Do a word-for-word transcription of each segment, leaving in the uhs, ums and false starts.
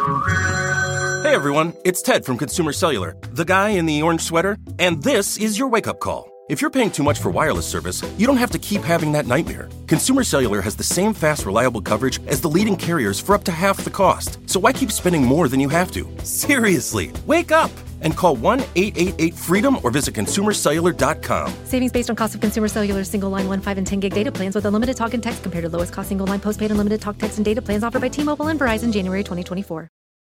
Hey everyone, it's Ted from Consumer Cellular, the guy in the orange sweater, and this is your wake-up call. If you're paying too much for wireless service, you don't have to keep having that nightmare. Consumer Cellular has the same fast, reliable coverage as the leading carriers for up to half the cost. So why keep spending more than you have to? Seriously, wake up and call one eight eight eight freedom or visit consumer cellular dot com. Savings based on cost of Consumer Cellular single line one, five, and ten gig data plans with unlimited talk and text compared to lowest cost single line postpaid unlimited talk, text, and data plans offered by T-Mobile and Verizon January twenty twenty-four.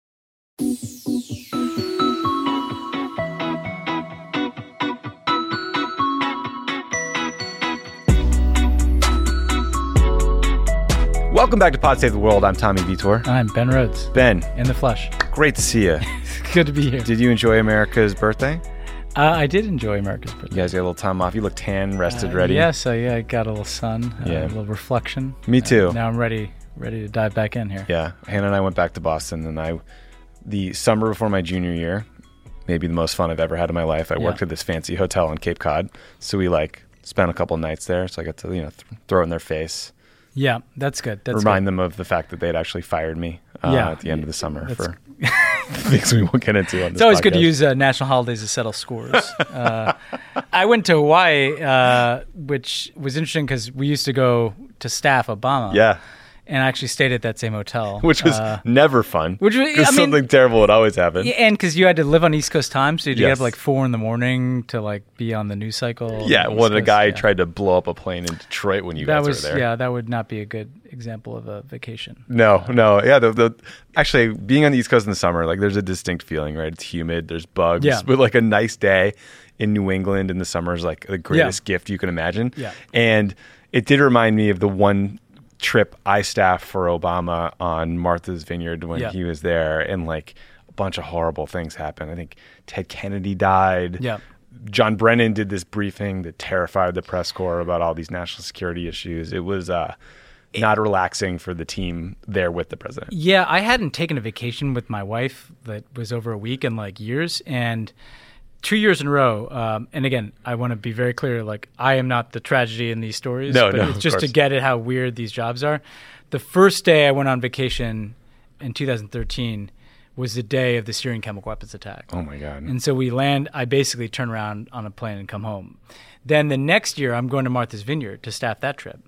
Welcome back to Pod Save the World. I'm Tommy Vitor. I'm Ben Rhodes. Ben. In the flesh. Great to see you. Good to be here. Did you enjoy America's birthday? Uh, I did enjoy America's birthday. You guys got a little time off. You look tan, rested, uh, ready. Yes, I, yeah, I got a little sun, yeah. uh, a little reflection. Me too. Uh, now I'm ready ready to dive back in here. Yeah. Hannah and I went back to Boston, and I, the summer before my junior year, maybe the most fun I've ever had in my life, I yeah. worked at this fancy hotel on Cape Cod. So we like spent a couple of nights there. So I got to, you know, th- throw it in their face. Yeah, that's good. That's Remind good. them of the fact that they'd actually fired me uh, yeah. at the end of the summer that's for things we won't get into on this It's always podcast. good to use uh, national holidays to settle scores. uh, I went to Hawaii, uh, which was interesting because we used to go to staff Obama. Yeah. And I actually stayed at that same hotel. Which was uh, never fun. Which was, Because something mean, terrible would always happen. Yeah, and because you had to live on East Coast time, so you had to yes. get up like four in the morning to like be on the news cycle. Yeah, when a guy yeah. tried to blow up a plane in Detroit when you that guys was, were there. Yeah, that would not be a good example of a vacation. No, no. Yeah, the, the actually, being on the East Coast in the summer, like there's a distinct feeling, right? It's humid, there's bugs. Yeah. But like a nice day in New England in the summer is like the greatest yeah. gift you can imagine. Yeah. And it did remind me of the one trip I staffed for Obama on Martha's Vineyard when yeah. he was there, and like a bunch of horrible things happened. I think Ted Kennedy died. Yeah. John Brennan did this briefing that terrified the press corps about all these national security issues. It was uh, not relaxing for the team there with the president. Yeah, I hadn't taken a vacation with my wife that was over a week in like years, and two years in a row, um, and again, I want to be very clear, like, I am not the tragedy in these stories, no, but no, it's just course. to get at how weird these jobs are. The first day I went on vacation in two thousand thirteen was the day of the Syrian chemical weapons attack. Oh, my God. And so we land, I basically turn around on a plane and come home. Then the next year, I'm going to Martha's Vineyard to staff that trip.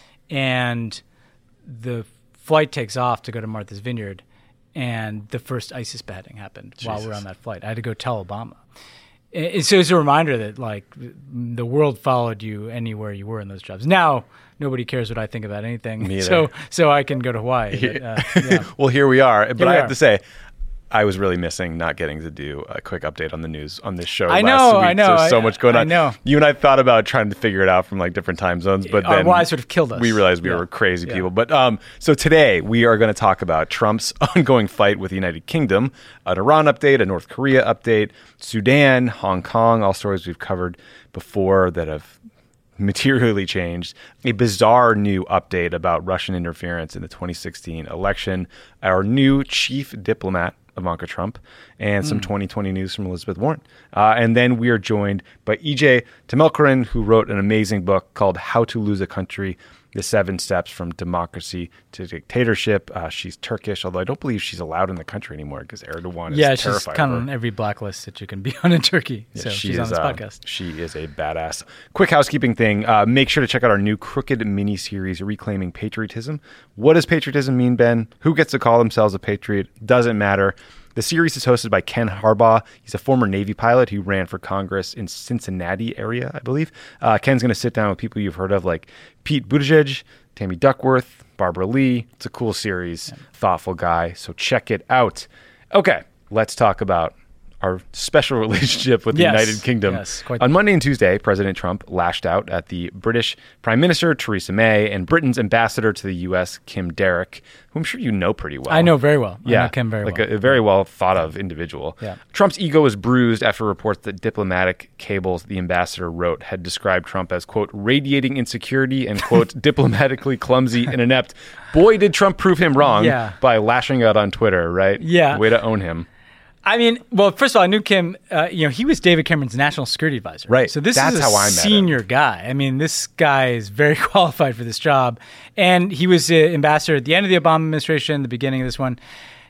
And the flight takes off to go to Martha's Vineyard, and the first ISIS beheading happened Jesus. while we were on that flight. I had to go tell Obama. It's, it's a reminder that, like, the world followed you anywhere you were in those jobs. Now, nobody cares what I think about anything. Me either. So so I can go to Hawaii. But, uh, yeah. Well, here we are. But here I we have are. to say, I was really missing not getting to do a quick update on the news on this show I last know, week. I know. There's so I, much going on. I know. You and I thought about trying to figure it out from like different time zones, but Our then wives would have killed us. we realized we Yeah. were crazy Yeah. people. But um, so today we are going to talk about Trump's ongoing fight with the United Kingdom, an Iran update, a North Korea update, Sudan, Hong Kong, all stories we've covered before that have materially changed, a bizarre new update about Russian interference in the twenty sixteen election, our new chief diplomat, Ivanka Trump, and some mm. twenty twenty news from Elizabeth Warren. Uh, and then we are joined by E J Temelkaran, who wrote an amazing book called How to Lose a Country, The Seven Steps from Democracy to Dictatorship. Uh, she's Turkish, although I don't believe she's allowed in the country anymore because Erdogan is yeah, terrified she's kind of of her. on every blacklist that you can be on in Turkey. Yeah, so she she's is, on this uh, podcast. She is a badass. Quick housekeeping thing. Uh, make sure to check out our new Crooked mini-series, Reclaiming Patriotism. What does patriotism mean, Ben? Who gets to call themselves a patriot? Doesn't matter. The series is hosted by Ken Harbaugh. He's a former Navy pilot who ran for Congress in Cincinnati area, I believe. Uh, Ken's going to sit down with people you've heard of like Pete Buttigieg, Tammy Duckworth, Barbara Lee. It's a cool series. Yeah. Thoughtful guy. So check it out. Okay, let's talk about our special relationship with the yes. United Kingdom. Yes, quite On Monday and Tuesday, President Trump lashed out at the British Prime Minister, Theresa May, and Britain's ambassador to the U S, Kim Derrick, who I'm sure you know pretty well. I know very well. Yeah, I know Kim very like well. a, a very well thought of individual. Yeah. Trump's ego was bruised after reports that diplomatic cables the ambassador wrote had described Trump as, quote, radiating insecurity and, quote, diplomatically clumsy and inept. Boy, did Trump prove him wrong Yeah. by lashing out on Twitter, right? Yeah. Way to own him. I mean, well, first of all, I knew Kim, uh, you know, he was David Cameron's national security advisor. Right. So this That's is a how I met senior guy. I mean, this guy is very qualified for this job. And he was uh, ambassador at the end of the Obama administration, the beginning of this one.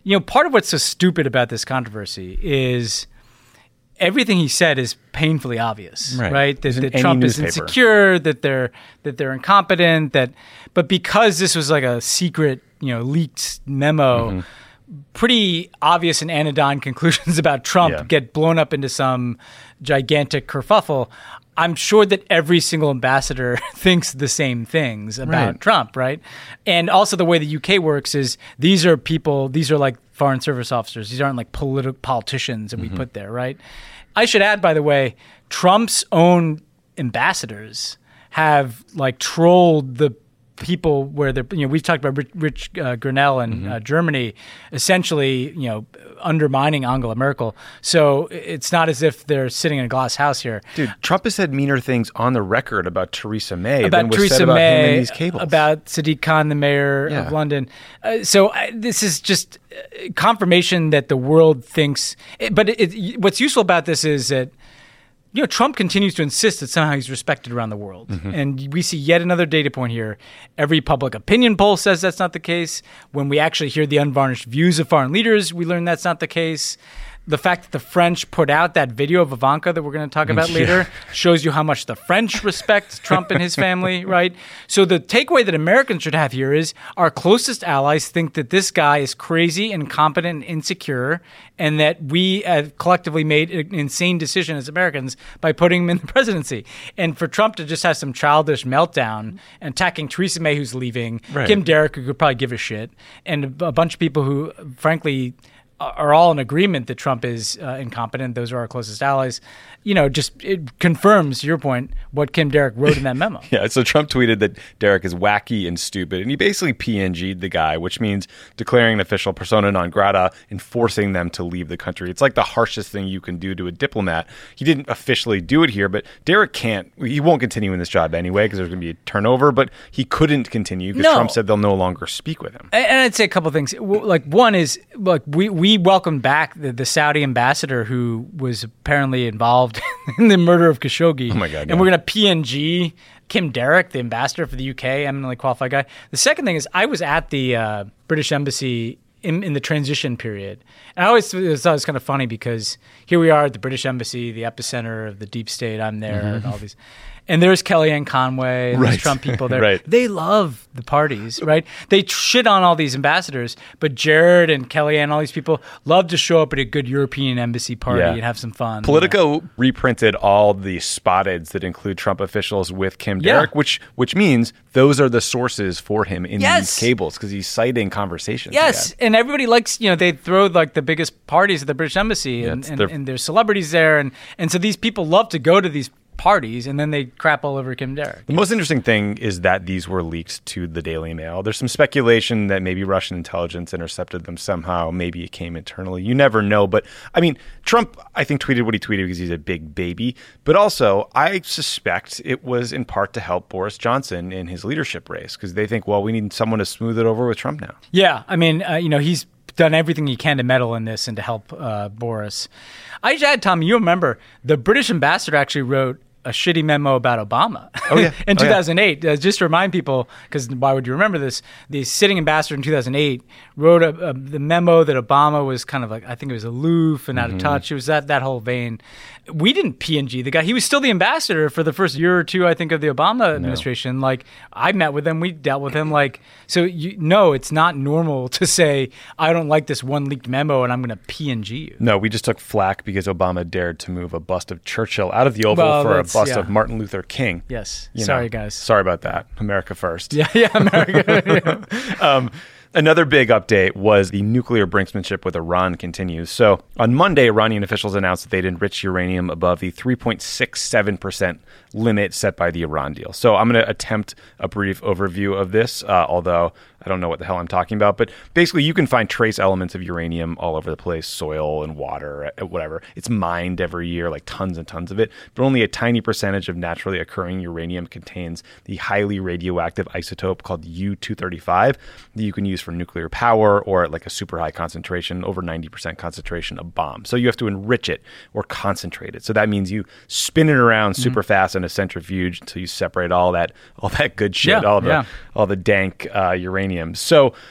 you know, part of what's so stupid about this controversy is everything he said is painfully obvious, right? right? That, that Trump newspaper. is insecure, that they're that they're incompetent, that but because this was like a secret, you know, leaked memo, mm-hmm. pretty obvious and anodyne conclusions about Trump yeah. get blown up into some gigantic kerfuffle. I'm sure that every single ambassador thinks the same things about right. Trump, right? And also the way the U K works is these are people, these are like foreign service officers. These aren't like politi- politicians that mm-hmm. we put there, right? I should add, by the way, Trump's own ambassadors have like trolled the people where they're, you know, we've talked about Rich, Rich uh, Grinnell in mm-hmm. uh, Germany, essentially, you know, undermining Angela Merkel. So it's not as if they're sitting in a glass house here. Dude, Trump has said meaner things on the record about Theresa May about than was Theresa said about May, him in these cables. About Sadiq Khan, the mayor yeah. of London. Uh, so I, this is just confirmation that the world thinks. But it, it, what's useful about this is that, you know, Trump continues to insist that somehow he's respected around the world. Mm-hmm. And we see yet another data point here. Every public opinion poll says that's not the case. When we actually hear the unvarnished views of foreign leaders, we learn that's not the case. The fact that the French put out that video of Ivanka that we're going to talk about yeah. later shows you how much the French respect Trump and his family, right? So the takeaway that Americans should have here is our closest allies think that this guy is crazy, incompetent, and insecure, and that we have collectively made an insane decision as Americans by putting him in the presidency. And for Trump to just have some childish meltdown and attacking Theresa May, who's leaving, right. Kim Derrick, who could probably give a shit, and a bunch of people who, frankly, are all in agreement that Trump is uh, incompetent. Those are our closest allies. You know, just it confirms your point, what Kim Derrick wrote in that memo. yeah, so Trump tweeted that Derrick is wacky and stupid, and he basically P N G'd the guy, which means declaring an official persona non grata and forcing them to leave the country. It's like the harshest thing you can do to a diplomat. He didn't officially do it here, but Derrick can't, he won't continue in this job anyway because there's going to be a turnover, but he couldn't continue because no. Trump said they'll no longer speak with him. And I'd say a couple of things. Like, one is, like, we, we welcomed back the, the Saudi ambassador who was apparently involved in the murder of Khashoggi. Oh my God! And yeah. we're going to P N G Kim Derrick, the ambassador for the U K, eminently qualified guy. The second thing is, I was at the uh, British Embassy in, in the transition period, and I always thought it was kind of funny because here we are at the British Embassy, the epicenter of the deep state. I'm there, mm-hmm. and all these. And there's Kellyanne Conway and right. there's Trump people there. right. They love the parties, right? They shit on all these ambassadors, but Jared and Kellyanne, all these people love to show up at a good European embassy party yeah. and have some fun. Politico you know? reprinted all the spotteds that include Trump officials with Kim Derrick, yeah. which which means those are the sources for him in yes. these cables because he's citing conversations. Yes, and everybody likes, you know, they throw like the biggest parties at the British Embassy and, yeah, and, their- and there's celebrities there. And, and so these people love to go to these parties, and then they crap all over Kim Derrick. The most interesting thing is that these were leaked to the Daily Mail. There's some speculation that maybe Russian intelligence intercepted them somehow. Maybe it came internally. You never know. But, I mean, Trump, I think, tweeted what he tweeted because he's a big baby. But also, I suspect it was in part to help Boris Johnson in his leadership race because they think, well, we need someone to smooth it over with Trump now. Yeah. I mean, uh, you know, he's done everything he can to meddle in this and to help uh, Boris. I should add, Tom, you remember the British ambassador actually wrote a shitty memo about Obama oh, yeah. in oh, two thousand eight. Yeah. Uh, just to remind people, because why would you remember this? The sitting ambassador in two thousand eight wrote a, a, the memo that Obama was kind of like, I think it was aloof and out mm-hmm. of touch. It was that, that whole vein. We didn't P N G the guy. He was still the ambassador for the first year or two, I think, of the Obama administration. No. Like, I met with him. We dealt with him. Like, so you no, it's not normal to say, I don't like this one leaked memo and I'm going to P N G you. No, we just took flack because Obama dared to move a bust of Churchill out of the Oval well, for a bust yeah. of Martin Luther King. Yes. You Sorry, know. guys. Sorry about that. America first. Yeah, yeah, America. yeah. um, Another big update was the nuclear brinksmanship with Iran continues. So on Monday, Iranian officials announced that they'd enriched uranium above the three point six seven percent limit set by the Iran deal. So I'm going to attempt a brief overview of this, uh, although I don't know what the hell I'm talking about. But basically, you can find trace elements of uranium all over the place, soil and water, whatever. It's mined every year, like tons and tons of it. But only a tiny percentage of naturally occurring uranium contains the highly radioactive isotope called U two thirty-five that you can use for nuclear power or at like a super high concentration, over ninety percent concentration of bomb. So you have to enrich it or concentrate it. So that means you spin it around super mm-hmm. fast in a centrifuge until you separate all that all that good shit, yeah, all the yeah. all the dank uh, uranium. So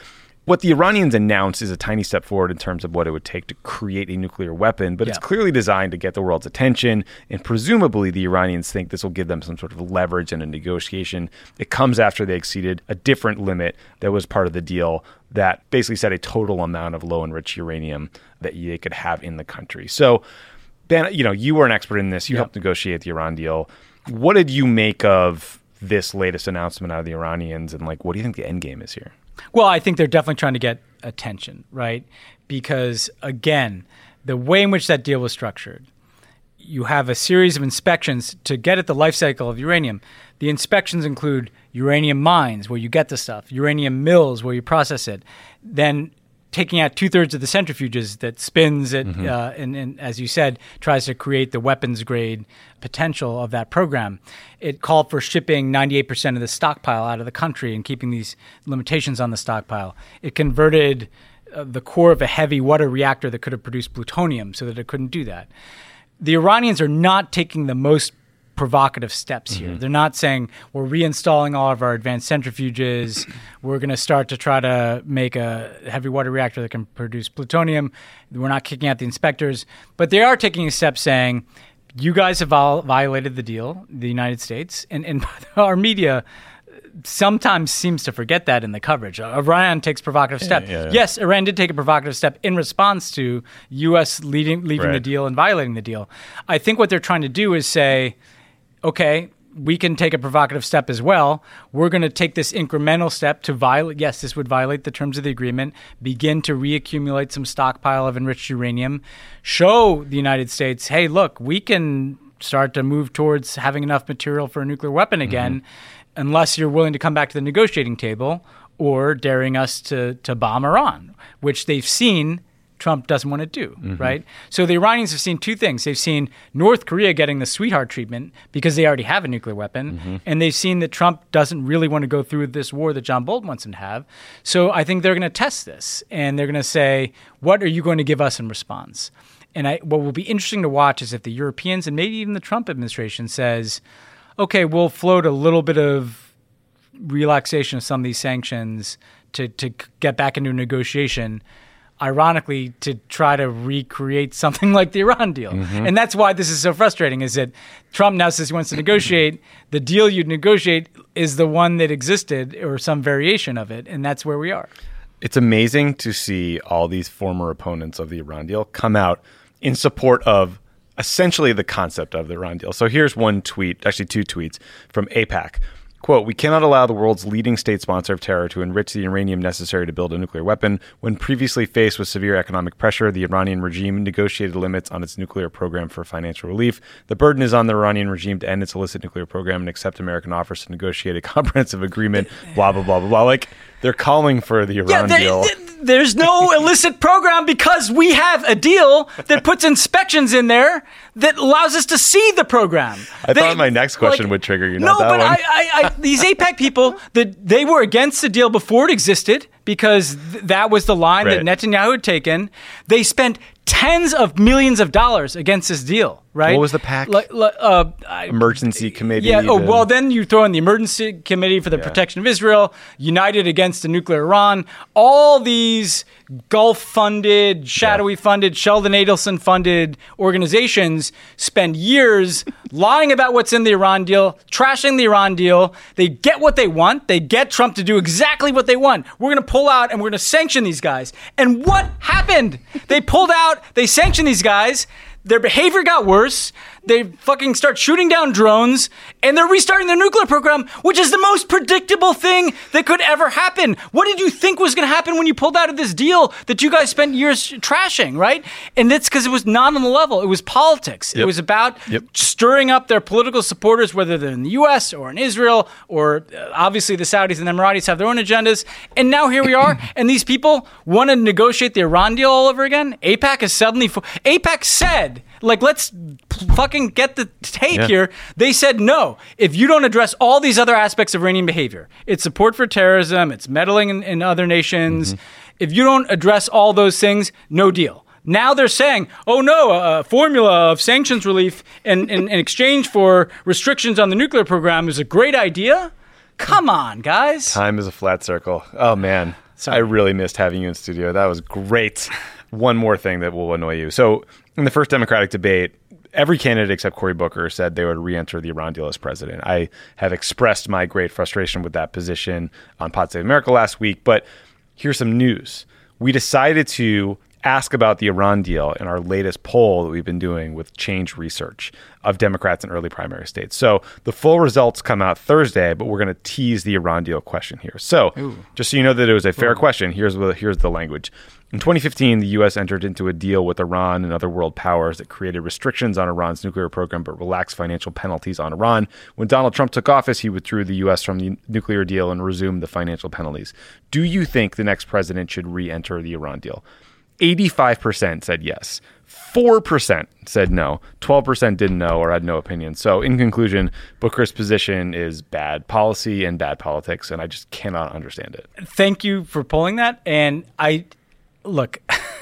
what the Iranians announced is a tiny step forward in terms of what it would take to create a nuclear weapon, but yeah. it's clearly designed to get the world's attention, and presumably the Iranians think this will give them some sort of leverage in a negotiation. It comes after they exceeded a different limit that was part of the deal that basically set a total amount of low-enriched uranium that they could have in the country. So, Ben, you know, you were an expert in this. You yep. helped negotiate the Iran deal. What did you make of this latest announcement out of the Iranians, and like, what do you think the end game is here? Well, I think they're definitely trying to get attention, right? Because again, the way in which that deal was structured, you have a series of inspections to get at the life cycle of uranium. The inspections include uranium mines, where you get the stuff, uranium mills, where you process it, then taking out two-thirds of the centrifuges that spins it, mm-hmm. uh, and, and as you said, tries to create the weapons-grade potential of that program. It called for shipping ninety-eight percent of the stockpile out of the country and keeping these limitations on the stockpile. It converted uh, the core of a heavy water reactor that could have produced plutonium so that it couldn't do that. The Iranians are not taking the most provocative steps here. Mm-hmm. They're not saying we're reinstalling all of our advanced centrifuges. We're going to start to try to make a heavy water reactor that can produce plutonium. We're not kicking out the inspectors. But they are taking a step saying, you guys have vol- violated the deal, the United States. And, and our media sometimes seems to forget that in the coverage. Iran takes provocative step. Yeah, yeah, yeah. Yes, Iran did take a provocative step in response to U S leading, leaving right. the deal and violating the deal. I think what they're trying to do is say, okay, we can take a provocative step as well. We're going to take this incremental step to violate, yes, this would violate the terms of the agreement, begin to reaccumulate some stockpile of enriched uranium, show the United States, hey, look, we can start to move towards having enough material for a nuclear weapon again, mm-hmm. unless you're willing to come back to the negotiating table or daring us to, to bomb Iran, which they've seen Trump doesn't want to do, mm-hmm. right? So the Iranians have seen two things. They've seen North Korea getting the sweetheart treatment because they already have a nuclear weapon, mm-hmm. and they've seen that Trump doesn't really want to go through this war that John Bolton wants him to have. So I think they're going to test this, and they're going to say, what are you going to give us in response? And I, what will be interesting to watch is if the Europeans and maybe even the Trump administration says, okay, we'll float a little bit of relaxation of some of these sanctions to, to get back into a negotiation, ironically, to try to recreate something like the Iran deal. Mm-hmm. And that's why this is so frustrating, is that Trump now says he wants to negotiate. The deal you'd negotiate is the one that existed or some variation of it, and that's where we are. It's amazing to see all these former opponents of the Iran deal come out in support of essentially the concept of the Iran deal. So here's one tweet, actually two tweets from AIPAC. Quote, we cannot allow the world's leading state sponsor of terror to enrich the uranium necessary to build a nuclear weapon. When previously faced with severe economic pressure, the Iranian regime negotiated limits on its nuclear program for financial relief. The burden is on the Iranian regime to end its illicit nuclear program and accept American offers to negotiate a comprehensive agreement, blah, blah, blah, blah, blah. Like, they're calling for the Iran yeah, they, deal. They, there's no illicit program because we have a deal that puts inspections in there that allows us to see the program. I they, thought my next question like, would trigger you, not no, that but one. I, I, I, these AIPAC people, that they were against the deal before it existed because th- that was the line right. that Netanyahu had taken. They spent tens of millions of dollars against this deal, right? What was the PAC? Like, uh, emergency committee. Yeah. Oh, well, then you throw in the emergency committee for the yeah. protection of Israel, United Against the Nuclear Iran, all these Gulf-funded, shadowy yeah. funded, Sheldon Adelson-funded organizations spend years lying about what's in the Iran deal, trashing the Iran deal. They get what they want. They get Trump to do exactly what they want. We're going to pull out and we're going to sanction these guys. And what happened? They pulled out, they sanctioned these guys. Their behavior got worse. They fucking start shooting down drones, and they're restarting their nuclear program, which is the most predictable thing that could ever happen. What did you think was going to happen when you pulled out of this deal that you guys spent years trashing, right? And that's because it was not on the level. It was politics. Yep. It was about yep. stirring up their political supporters, whether they're in the U S or in Israel, or uh, obviously the Saudis and the Emiratis have their own agendas. And now here we are, and these people want to negotiate the Iran deal all over again. AIPAC is suddenly... Fo- AIPAC said... Like, let's fucking get the tape yeah. here. They said, no, if you don't address all these other aspects of Iranian behavior, it's support for terrorism, it's meddling in, in other nations. Mm-hmm. If you don't address all those things, no deal. Now they're saying, oh, no, a formula of sanctions relief in, in, in exchange for restrictions on the nuclear program is a great idea. Come on, guys. Time is a flat circle. Oh, man. Sorry. I really missed having you in studio. That was great. One more thing that will annoy you. So in the first Democratic debate, every candidate except Cory Booker said they would re-enter the Iran deal as president. I have expressed my great frustration with that position on Pod Save America last week, but here's some news. We decided to ask about the Iran deal in our latest poll that we've been doing with Change Research of Democrats in early primary states. So the full results come out Thursday, but we're going to tease the Iran deal question here. So Ooh. just so you know that it was a fair Ooh. question, here's what, here's the language. In twenty fifteen, the U S entered into a deal with Iran and other world powers that created restrictions on Iran's nuclear program but relaxed financial penalties on Iran. When Donald Trump took office, he withdrew the U S from the nuclear deal and resumed the financial penalties. Do you think the next president should re-enter the Iran deal? eighty-five percent said yes. four percent said no. twelve percent didn't know or had no opinion. So in conclusion, Booker's position is bad policy and bad politics, and I just cannot understand it. Thank you for pulling that. And I, look,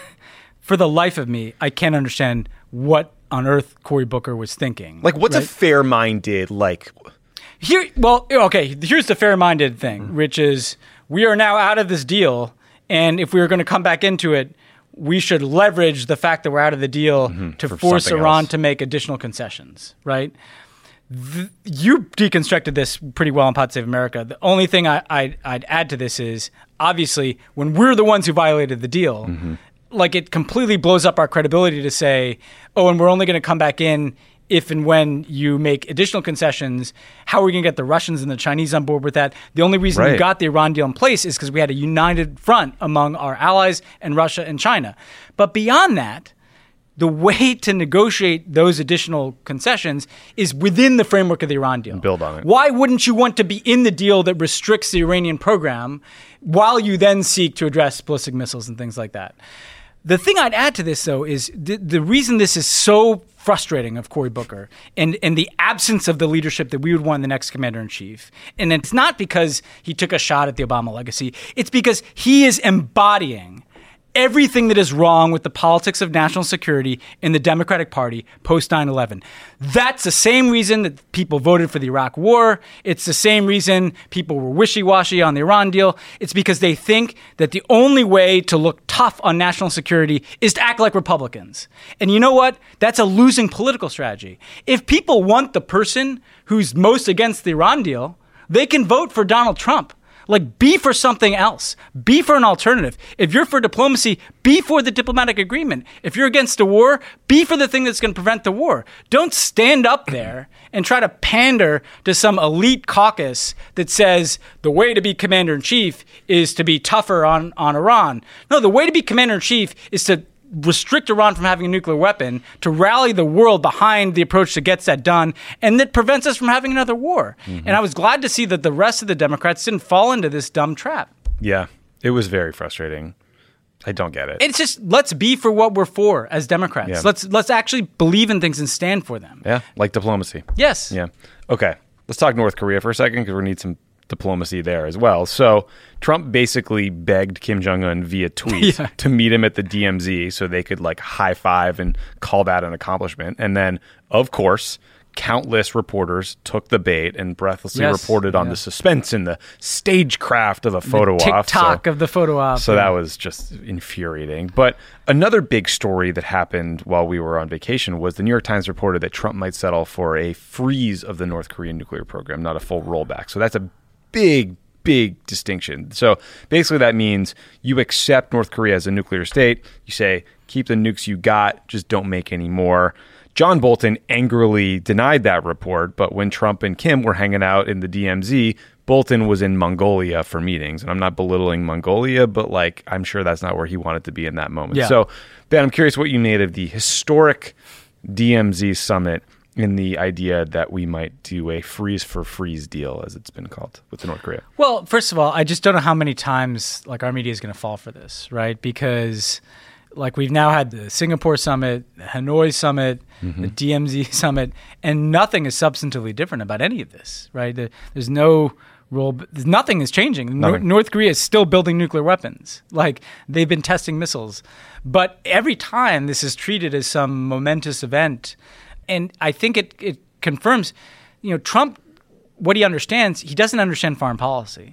for the life of me, I can't understand what on earth Cory Booker was thinking. Like, what's right? a fair-minded, like... Here, well, okay, here's the fair-minded thing, mm-hmm. which is we are now out of this deal, and if we were going to come back into it, we should leverage the fact that we're out of the deal mm-hmm, to force Iran else. to make additional concessions, right? The, you deconstructed this pretty well in Pod Save America. The only thing I, I, I'd add to this is, obviously, when we're the ones who violated the deal, mm-hmm. like it completely blows up our credibility to say, oh, and we're only going to come back in if and when you make additional concessions. How are we going to get the Russians and the Chinese on board with that? The only reason right. we got the Iran deal in place is because we had a united front among our allies and Russia and China. But beyond that, the way to negotiate those additional concessions is within the framework of the Iran deal. Build on it. Why wouldn't you want to be in the deal that restricts the Iranian program while you then seek to address ballistic missiles and things like that? The thing I'd add to this, though, is the, the reason this is so frustrating of Cory Booker and, and the absence of the leadership that we would want in the next commander-in-chief. And it's not because he took a shot at the Obama legacy. It's because he is embodying everything that is wrong with the politics of national security in the Democratic Party post nine eleven. That's the same reason that people voted for the Iraq War. It's the same reason people were wishy-washy on the Iran deal. It's because they think that the only way to look tough on national security is to act like Republicans. And you know what? That's a losing political strategy. If people want the person who's most against the Iran deal, they can vote for Donald Trump. Like, be for something else. Be for an alternative. If you're for diplomacy, be for the diplomatic agreement. If you're against a war, be for the thing that's going to prevent the war. Don't stand up there and try to pander to some elite caucus that says the way to be commander-in-chief is to be tougher on, on Iran. No, the way to be commander-in-chief is to restrict Iran from having a nuclear weapon, to rally the world behind the approach that gets that done, and that prevents us from having another war. Mm-hmm. And I was glad to see that the rest of the Democrats didn't fall into this dumb trap. Yeah, it was very frustrating. I don't get it. It's just, let's be for what we're for as Democrats. Yeah. Let's let's actually believe in things and stand for them. Yeah, like diplomacy. Yes. Yeah. Okay, let's talk North Korea for a second because we need some diplomacy there as well. So Trump basically begged Kim Jong-un via tweet yeah. to meet him at the D M Z so they could like high five and call that an accomplishment. And then, of course, countless reporters took the bait and breathlessly yes. reported on yeah. the suspense and the stagecraft of a photo the op. TikTok so, of the photo op. So yeah. that was just infuriating. But another big story that happened while we were on vacation was the New York Times reported that Trump might settle for a freeze of the North Korean nuclear program, not a full rollback. So that's a big, big distinction. So basically that means you accept North Korea as a nuclear state. You say, keep the nukes you got, just don't make any more. John Bolton angrily denied that report, but when Trump and Kim were hanging out in the D M Z, Bolton was in Mongolia for meetings. And I'm not belittling Mongolia, but like I'm sure that's not where he wanted to be in that moment. Yeah. So, Ben, I'm curious what you made of the historic D M Z summit in the idea that we might do a freeze for freeze deal, as it's been called, with North Korea. Well, first of all, I just don't know how many times like our media is going to fall for this, right? Because like we've now had the Singapore summit, the Hanoi summit, mm-hmm. the D M Z summit, and nothing is substantively different about any of this, right? There's no role, nothing is changing. Nothing. North Korea is still building nuclear weapons. Like they've been testing missiles. But every time this is treated as some momentous event. And I think it, it confirms, you know, Trump, what he understands, he doesn't understand foreign policy.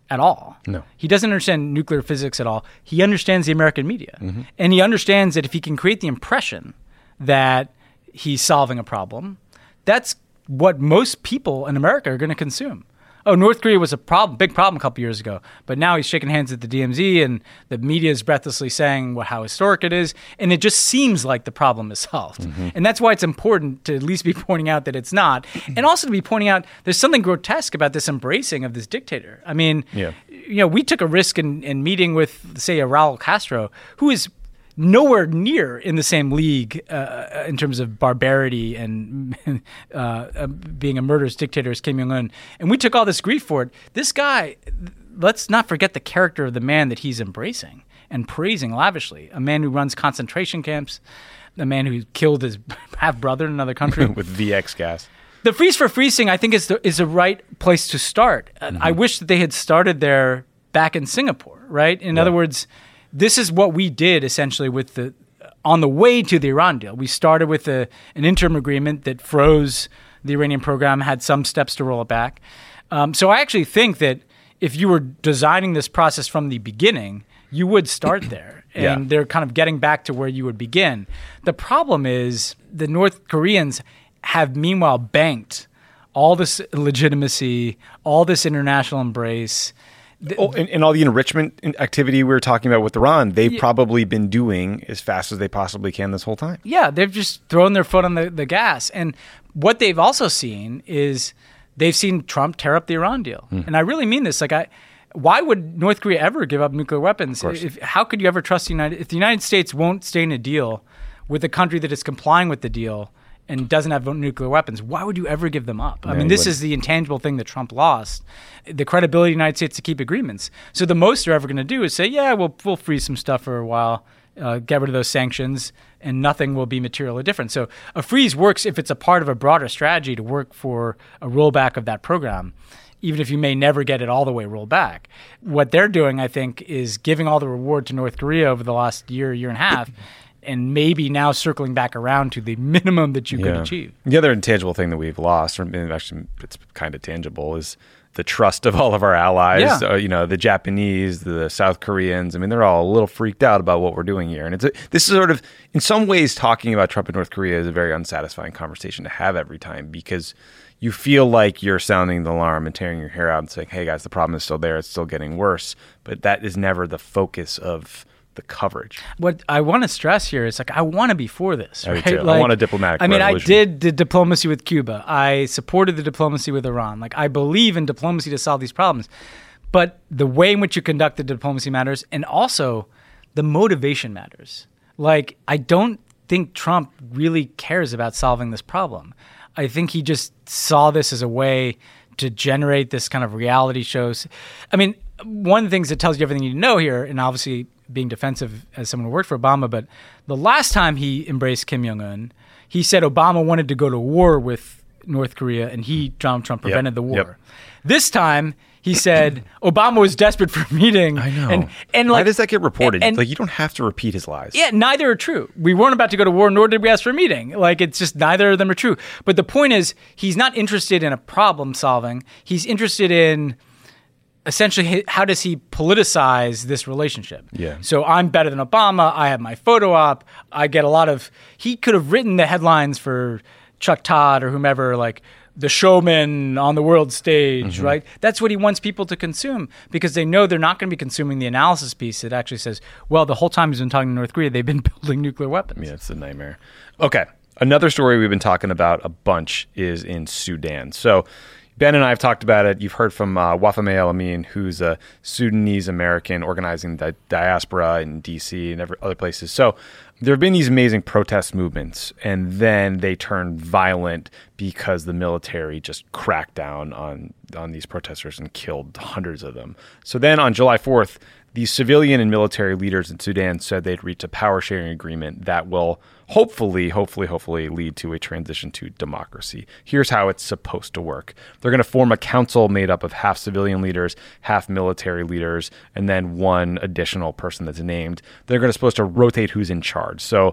at all. No. He doesn't understand nuclear physics at all. He understands the American media. Mm-hmm. And he understands that if he can create the impression that he's solving a problem, that's what most people in America are going to consume. Oh, North Korea was a problem, big problem a couple years ago, but now he's shaking hands at the D M Z and the media is breathlessly saying well, how historic it is, and it just seems like the problem is solved. Mm-hmm. And that's why it's important to at least be pointing out that it's not, and also to be pointing out there's something grotesque about this embracing of this dictator. I mean, yeah. you know, we took a risk in, in meeting with, say, a Raul Castro, who is nowhere near in the same league uh, in terms of barbarity and uh, uh, being a murderous dictator as Kim Jong-un. And we took all this grief for it. This guy, let's not forget the character of the man that he's embracing and praising lavishly. A man who runs concentration camps, a man who killed his half-brother in another country. With V X gas. The Freeze for Freezing, I think, is the, is the right place to start. Mm-hmm. I wish that they had started there back in Singapore, right? In yeah. other words, this is what we did essentially with the on the way to the Iran deal. We started with a, an interim agreement that froze the Iranian program, had some steps to roll it back. Um, so I actually think that if you were designing this process from the beginning, you would start there. And yeah. they're kind of getting back to where you would begin. The problem is the North Koreans have meanwhile banked all this legitimacy, all this international embrace. Oh, and, and all the enrichment activity we were talking about with Iran, they've yeah. probably been doing as fast as they possibly can this whole time. Yeah, they've just thrown their foot on the, the gas. And what they've also seen is they've seen Trump tear up the Iran deal. Mm. And I really mean this. Like, I, why would North Korea ever give up nuclear weapons? If, how could you ever trust the United If the United States won't stay in a deal with a country that is complying with the deal and doesn't have nuclear weapons, why would you ever give them up? I no, mean, this wouldn't. is the intangible thing that Trump lost, the credibility of the United States to keep agreements. So the most they're ever going to do is say, yeah, we'll, we'll freeze some stuff for a while, uh, get rid of those sanctions, and nothing will be materially different. So a freeze works if it's a part of a broader strategy to work for a rollback of that program, even if you may never get it all the way rolled back. What they're doing, I think, is giving all the reward to North Korea over the last year, year and a half, and maybe now circling back around to the minimum that you yeah. could achieve. The other intangible thing that we've lost, or actually it's kind of tangible, is the trust of all of our allies. Yeah. Uh, you know, the Japanese, the South Koreans. I mean, they're all a little freaked out about what we're doing here. And it's a, this is sort of, in some ways, talking about Trump and North Korea is a very unsatisfying conversation to have every time, because you feel like you're sounding the alarm and tearing your hair out and saying, hey, guys, the problem is still there. It's still getting worse. But that is never the focus of the coverage. What I want to stress here is, like, I want to be for this. I right? do too. Like, I want a diplomatic I mean, resolution. I did the diplomacy with Cuba. I supported the diplomacy with Iran. Like, I believe in diplomacy to solve these problems. But the way in which you conduct the diplomacy matters, and also the motivation matters. Like, I don't think Trump really cares about solving this problem. I think he just saw this as a way to generate this kind of reality shows. I mean, one of the things that tells you everything you know here, and obviously being defensive as someone who worked for Obama, but the last time he embraced Kim Jong-un, he said Obama wanted to go to war with North Korea, and he, Donald Trump, prevented yep. the war. Yep. This time, he said Obama was desperate for a meeting. I know. And, and like, why does that get reported? And, and, like, you don't have to repeat his lies. Yeah, neither are true. We weren't about to go to war, nor did we ask for a meeting. Like, it's just neither of them are true. But the point is, he's not interested in a problem solving. He's interested in essentially, how does he politicize this relationship? Yeah. So I'm better than Obama. I have my photo op. I get a lot of. He could have written the headlines for Chuck Todd or whomever, like the showman on the world stage, mm-hmm. right? That's what he wants people to consume, because they know they're not going to be consuming the analysis piece that actually says, well, the whole time he's been talking to North Korea, they've been building nuclear weapons. Yeah, it's a nightmare. Okay. Another story we've been talking about a bunch is in Sudan. So Ben and I have talked about it. You've heard from uh, Wafame El Amin, who's a Sudanese-American organizing the diaspora in D C and every, other places. So there have been these amazing protest movements, and then they turn violent because the military just cracked down on, on these protesters and killed hundreds of them. So then on July fourth, the civilian and military leaders in Sudan said they'd reach a power-sharing agreement that will hopefully, hopefully, hopefully lead to a transition to democracy. Here's how it's supposed to work. They're going to form a council made up of half civilian leaders, half military leaders, and then one additional person that's named. They're going to supposed to rotate who's in charge. So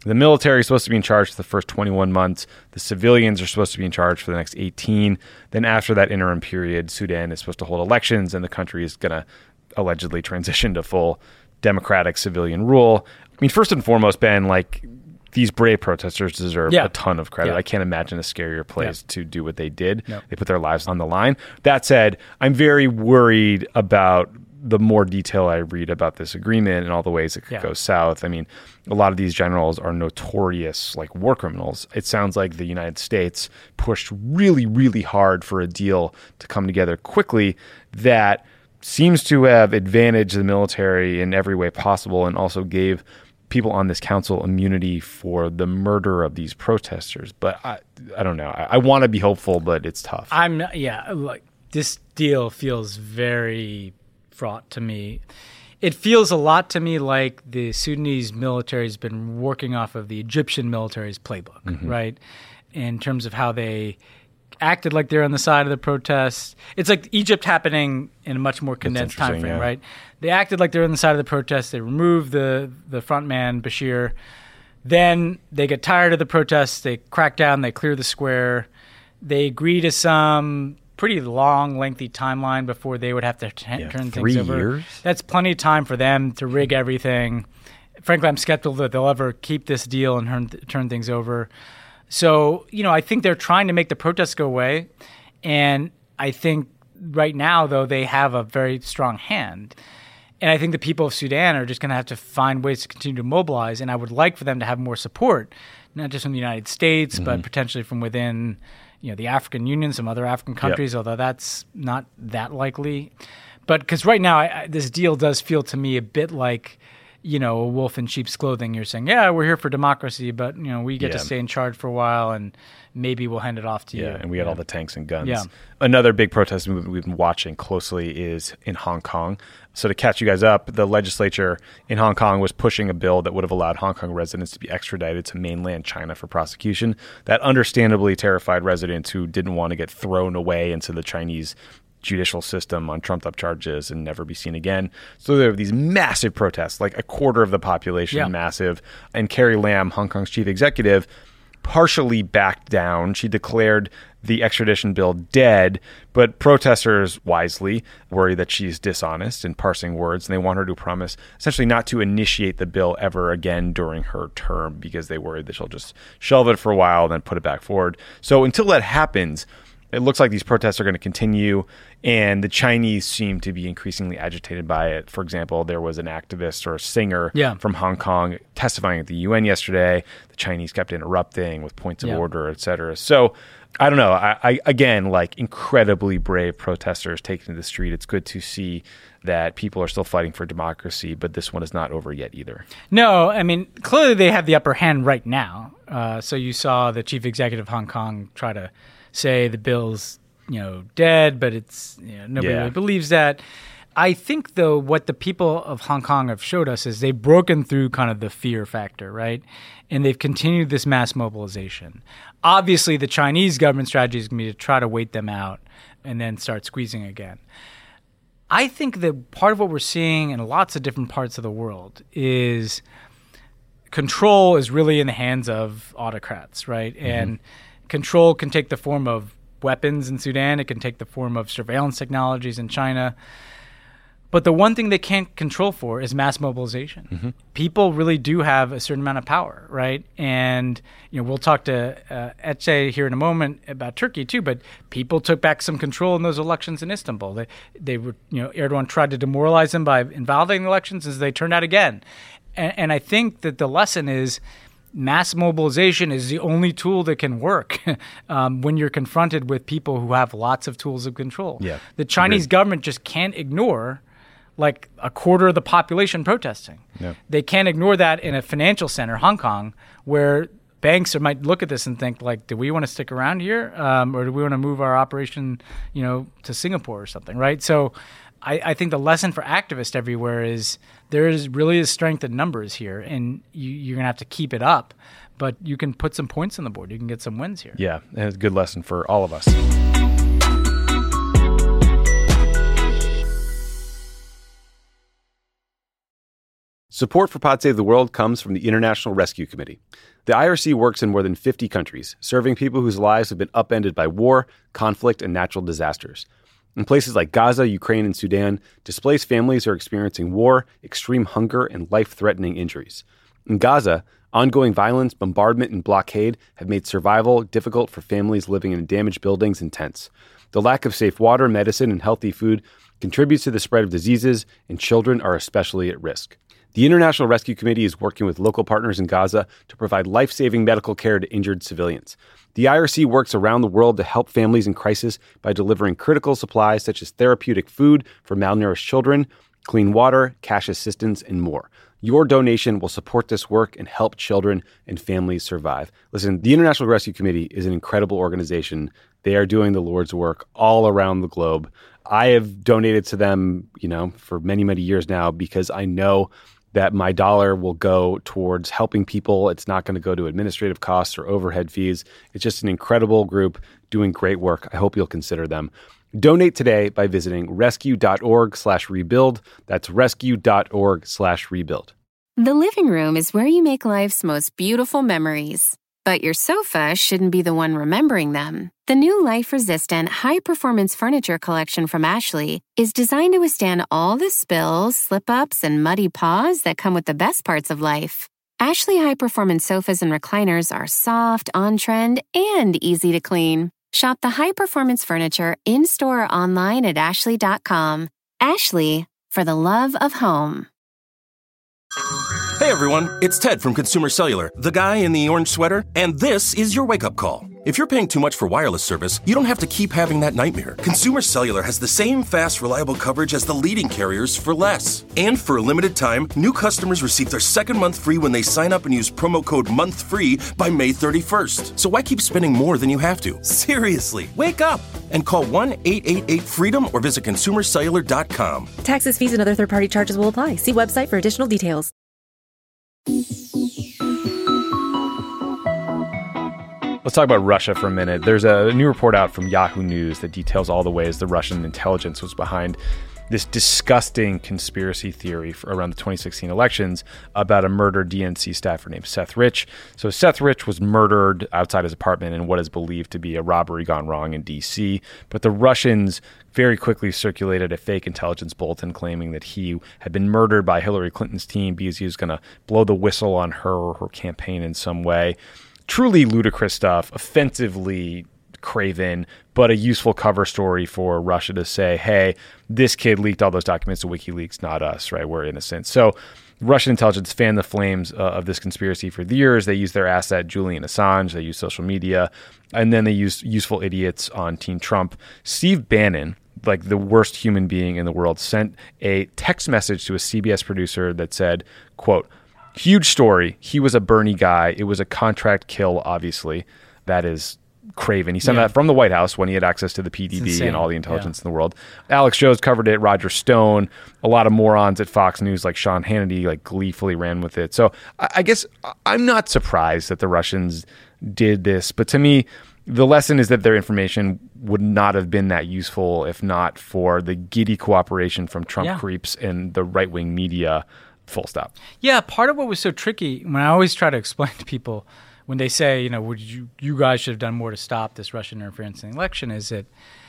The military is supposed to be in charge for the first twenty-one months. The civilians are supposed to be in charge for the next eighteen. Then after that interim period, Sudan is supposed to hold elections, and the country is going to allegedly transition to full democratic civilian rule. I mean, first and foremost, Ben, like, these brave protesters deserve yeah. a ton of credit. Yeah. I can't imagine a scarier place yeah. to do what they did. No. They put their lives on the line. That said, I'm very worried about the more detail I read about this agreement and all the ways it could yeah. go south. I mean, a lot of these generals are notorious, like, war criminals. It sounds like the United States pushed really, really hard for a deal to come together quickly that seems to have advantaged the military in every way possible, and also gave people on this council immunity for the murder of these protesters. But I, I don't know. I, I want to be hopeful, but it's tough. I'm not, yeah, like, this deal feels very fraught to me. It feels a lot to me like the Sudanese military has been working off of the Egyptian military's playbook, mm-hmm. right? In terms of how they acted like they're on the side of the protests. It's like Egypt happening in a much more condensed time frame, yeah. right? They acted like they're on the side of the protests. They removed the, the front man, Bashir. Then they get tired of the protests. They crack down. They clear the square. They agree to some pretty long, lengthy timeline before they would have to t- yeah, turn things over. Years? That's plenty of time for them to rig everything. Frankly, I'm skeptical that they'll ever keep this deal and turn, turn things over. So, you know, I think they're trying to make the protests go away. And I think right now, though, they have a very strong hand. And I think the people of Sudan are just going to have to find ways to continue to mobilize. And I would like for them to have more support, not just from the United States, mm-hmm. but potentially from within, you know, the African Union, some other African countries, yep. although that's not that likely. But because right now, I, I, this deal does feel to me a bit like, you know, a wolf in sheep's clothing. You're saying, yeah, we're here for democracy, but, you know, we get yeah. to stay in charge for a while and maybe we'll hand it off to yeah, you. Yeah, and we had yeah. all the tanks and guns. Yeah. Another big protest movement we've been watching closely is in Hong Kong. So to catch you guys up, the legislature in Hong Kong was pushing a bill that would have allowed Hong Kong residents to be extradited to mainland China for prosecution. That understandably terrified residents who didn't want to get thrown away into the Chinese judicial system on trumped-up charges and never be seen again. So there were these massive protests, like a quarter of the population, yeah. massive. And Carrie Lam, Hong Kong's chief executive, partially backed down. She declared the extradition bill dead, but protesters wisely worry that she's dishonest in parsing words, and they want her to promise essentially not to initiate the bill ever again during her term because they worry that she'll just shelve it for a while and then put it back forward. So until that happens, it looks like these protests are going to continue, and the Chinese seem to be increasingly agitated by it. For example, there was an activist or a singer yeah. from Hong Kong testifying at the U N yesterday. The Chinese kept interrupting with points of yeah. order, et cetera. So I don't know. I, I again, like, incredibly brave protesters taking to the street. It's good to see that people are still fighting for democracy, but this one is not over yet either. No, I mean, clearly they have the upper hand right now. Uh, so you saw the chief executive of Hong Kong try to say the bill's, you know, dead, but it's, you know, nobody yeah. really believes that. I think, though, what the people of Hong Kong have showed us is they've broken through kind of the fear factor, right? And they've continued this mass mobilization. Obviously, the Chinese government strategy is going to be to try to wait them out and then start squeezing again. I think that part of what we're seeing in lots of different parts of the world is control is really in the hands of autocrats, right? Mm-hmm. And control can take the form of weapons in Sudan. It can take the form of surveillance technologies in China. But the one thing they can't control for is mass mobilization. Mm-hmm. People really do have a certain amount of power, right? And, you know, we'll talk to uh, Ece here in a moment about Turkey too, but people took back some control in those elections in Istanbul. They, they were, you know, Erdogan tried to demoralize them by invalidating the elections as they turned out again. And, and I think that the lesson is mass mobilization is the only tool that can work um, when you're confronted with people who have lots of tools of control. Yeah. The Chinese Agreed. government just can't ignore like a quarter of the population protesting. Yeah. They can't ignore that in a financial center, Hong Kong, where banks are, might look at this and think, like, do we want to stick around here, um, or do we want to move our operation, you know, to Singapore or something, right? So I, I think the lesson for activists everywhere is there is really a strength in numbers here, and you, you're going to have to keep it up, but you can put some points on the board. You can get some wins here. Yeah, and it's a good lesson for all of us. Support for Pod Save the World comes from the International Rescue Committee. The I R C works in more than fifty countries, serving people whose lives have been upended by war, conflict, and natural disasters. In places like Gaza, Ukraine, and Sudan, displaced families are experiencing war, extreme hunger, and life-threatening injuries. In Gaza, ongoing violence, bombardment, and blockade have made survival difficult for families living in damaged buildings and tents. The lack of safe water, medicine, and healthy food contributes to the spread of diseases, and children are especially at risk. The International Rescue Committee is working with local partners in Gaza to provide life-saving medical care to injured civilians. The I R C works around the world to help families in crisis by delivering critical supplies such as therapeutic food for malnourished children, clean water, cash assistance, and more. Your donation will support this work and help children and families survive. Listen, the International Rescue Committee is an incredible organization. They are doing the Lord's work all around the globe. I have donated to them, you know, for many, many years now because I know that my dollar will go towards helping people. It's not going to go to administrative costs or overhead fees. It's just an incredible group doing great work. I hope you'll consider them. Donate today by visiting rescue.org slash rebuild. That's rescue.org slash rebuild. The living room is where you make life's most beautiful memories. But your sofa shouldn't be the one remembering them. The new life-resistant, high-performance furniture collection from Ashley is designed to withstand all the spills, slip-ups, and muddy paws that come with the best parts of life. Ashley high-performance sofas and recliners are soft, on-trend, and easy to clean. Shop the high-performance furniture in-store or online at ashley dot com. Ashley, for the love of home. Hey everyone, it's Ted from Consumer Cellular, the guy in the orange sweater, and this is your wake-up call. If you're paying too much for wireless service, you don't have to keep having that nightmare. Consumer Cellular has the same fast, reliable coverage as the leading carriers for less. And for a limited time, new customers receive their second month free when they sign up and use promo code MONTHFREE by May thirty-first. So why keep spending more than you have to? Seriously, wake up and call one eight eight eight FREEDOM or visit consumer cellular dot com. Taxes, fees, and other third-party charges will apply. See website for additional details. Let's talk about Russia for a minute. There's a new report out from Yahoo News that details all the ways the Russian intelligence was behind this disgusting conspiracy theory for around the twenty sixteen elections about a murdered D N C staffer named Seth Rich. So Seth Rich was murdered outside his apartment in what is believed to be a robbery gone wrong in D C, but the Russians very quickly circulated a fake intelligence bulletin claiming that he had been murdered by Hillary Clinton's team because he was going to blow the whistle on her or her campaign in some way. Truly ludicrous stuff, offensively craven, but a useful cover story for Russia to say, hey, this kid leaked all those documents to WikiLeaks, not us, right? We're innocent. So Russian intelligence fanned the flames uh, of this conspiracy for years. They used their asset, Julian Assange. They used social media. And then they used useful idiots on Team Trump. Steve Bannon, like the worst human being in the world, sent a text message to a C B S producer that said, quote, huge story. He was a Bernie guy. It was a contract kill, obviously. That is craven. He sent yeah. that from the White House when he had access to the P D B and all the intelligence yeah. in the world. Alex Jones covered it. Roger Stone. A lot of morons at Fox News like Sean Hannity like gleefully ran with it. So I, I guess I'm not surprised that the Russians did this. But to me, the lesson is that their information would not have been that useful if not for the giddy cooperation from Trump yeah. creeps and the right-wing media. Full stop. Yeah, part of what was so tricky, when I always try to explain to people when they say, you know, would you you guys should have done more to stop this Russian interference in the election, is that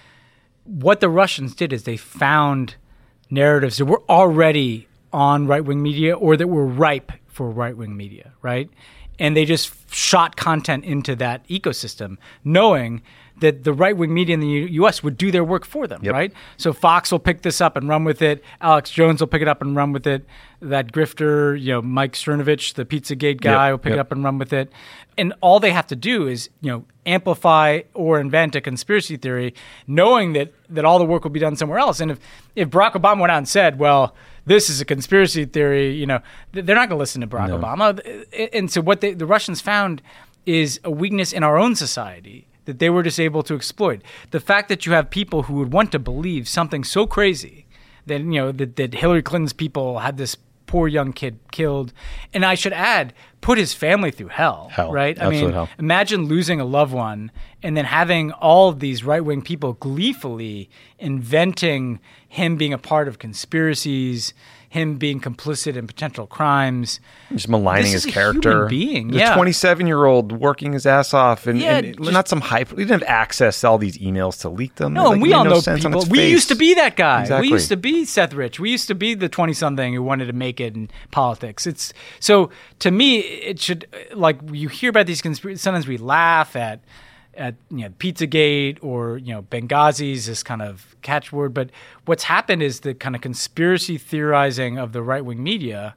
what the Russians did is they found narratives that were already on right-wing media or that were ripe for right-wing media, right? And they just shot content into that ecosystem, knowing that the right-wing media in the U S would do their work for them, yep. right? So Fox will pick this up and run with it. Alex Jones will pick it up and run with it. That grifter, you know, Mike Cernovich, the Pizzagate guy, yep. will pick yep. it up and run with it. And all they have to do is, you know, amplify or invent a conspiracy theory, knowing that that all the work will be done somewhere else. And if, if Barack Obama went out and said, well, this is a conspiracy theory, you know, they're not going to listen to Barack no. Obama. And so what they, the Russians found is a weakness in our own society that they were just able to exploit. The fact that you have people who would want to believe something so crazy that, you know, that, that Hillary Clinton's people had this poor young kid killed. And I should add, put his family through hell, hell. right? Absolute I mean, hell. Imagine losing a loved one and then having all of these right-wing people gleefully inventing him being a part of conspiracies, him being complicit in potential crimes. Just maligning This his is a character. human being, The yeah. twenty-seven-year-old working his ass off, and, Yeah, and just- not some hype. He didn't have access to all these emails to leak them. No, Like, and it we made all no know sense on people. its We face. used to be that guy. Exactly. We used to be Seth Rich. We used to be the twenty-something who wanted to make it in politics. It's so to me, it should like you hear about these conspiracies. Sometimes we laugh at at you know Pizzagate or you know Benghazi's this kind of catchword. But what's happened is the kind of conspiracy theorizing of the right wing media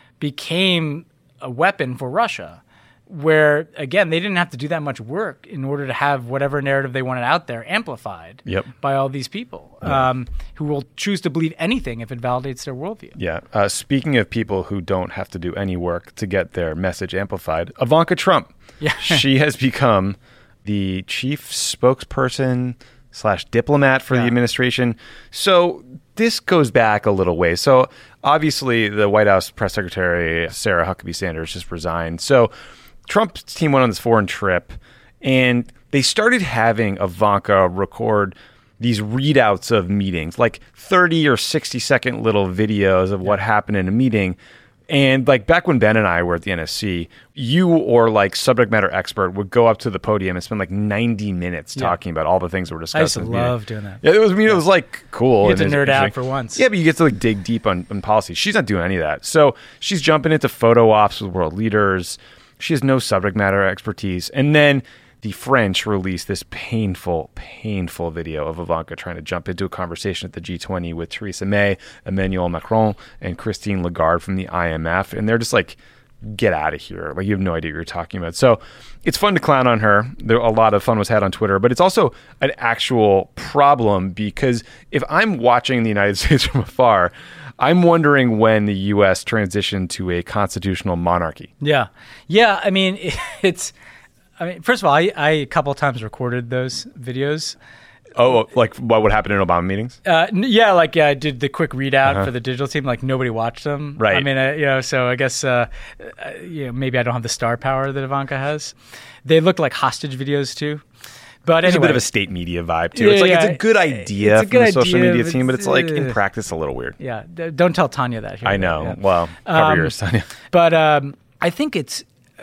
became a weapon for Russia. Where again, they didn't have to do that much work in order to have whatever narrative they wanted out there amplified Yep. by all these people um, who will choose to believe anything if it validates their worldview. Yeah. Uh, speaking of people who don't have to do any work to get their message amplified, Ivanka Trump. Yeah. She has become the chief spokesperson slash diplomat for the Yeah. administration. So this goes back a little way. So obviously the White House press secretary, Sarah Huckabee Sanders, just resigned. So Trump's team went on this foreign trip, and they started having Ivanka record these readouts of meetings, like thirty or sixty second little videos of what happened in a meeting. And like back when Ben and I were at the N S C, you or like subject matter expert would go up to the podium and spend like ninety minutes talking about all the things that were discussed. I used to in the meeting. love doing that. Yeah, it was. I mean, it was like cool. You get and to it's nerd out interesting. for once. Yeah, but you get to like dig deep on, on policy. She's not doing any of that. So she's jumping into photo ops with world leaders. She has no subject matter expertise. And then the French released this painful, painful video of Ivanka trying to jump into a conversation at the G twenty with Theresa May, Emmanuel Macron, and Christine Lagarde from the I M F. And they're just like, get out of here. Like, you have no idea what you're talking about. So it's fun to clown on her. There, a lot of fun was had on Twitter, but it's also an actual problem because if I'm watching the United States from afar, I'm wondering when the U S transitioned to a constitutional monarchy. Yeah. Yeah. I mean, it's, I mean, first of all, I, I a couple of times recorded those videos. Oh, like what would happen in Obama meetings? Uh, n- yeah, like yeah, I did the quick readout for the digital team. Like nobody watched them, Right. I mean, uh, you know, so I guess uh, uh, you know, maybe I don't have the star power that Ivanka has. They look like hostage videos too. But There's anyway, a bit of a state media vibe too. Yeah, It's like yeah. it's a good idea It's a from good the social idea, media but team, but it's like in uh, practice a little weird. yeah, d- don't tell Tanya that. Here, I know. Yeah. Well, cover Um, yours, Tanya. But um, I think it's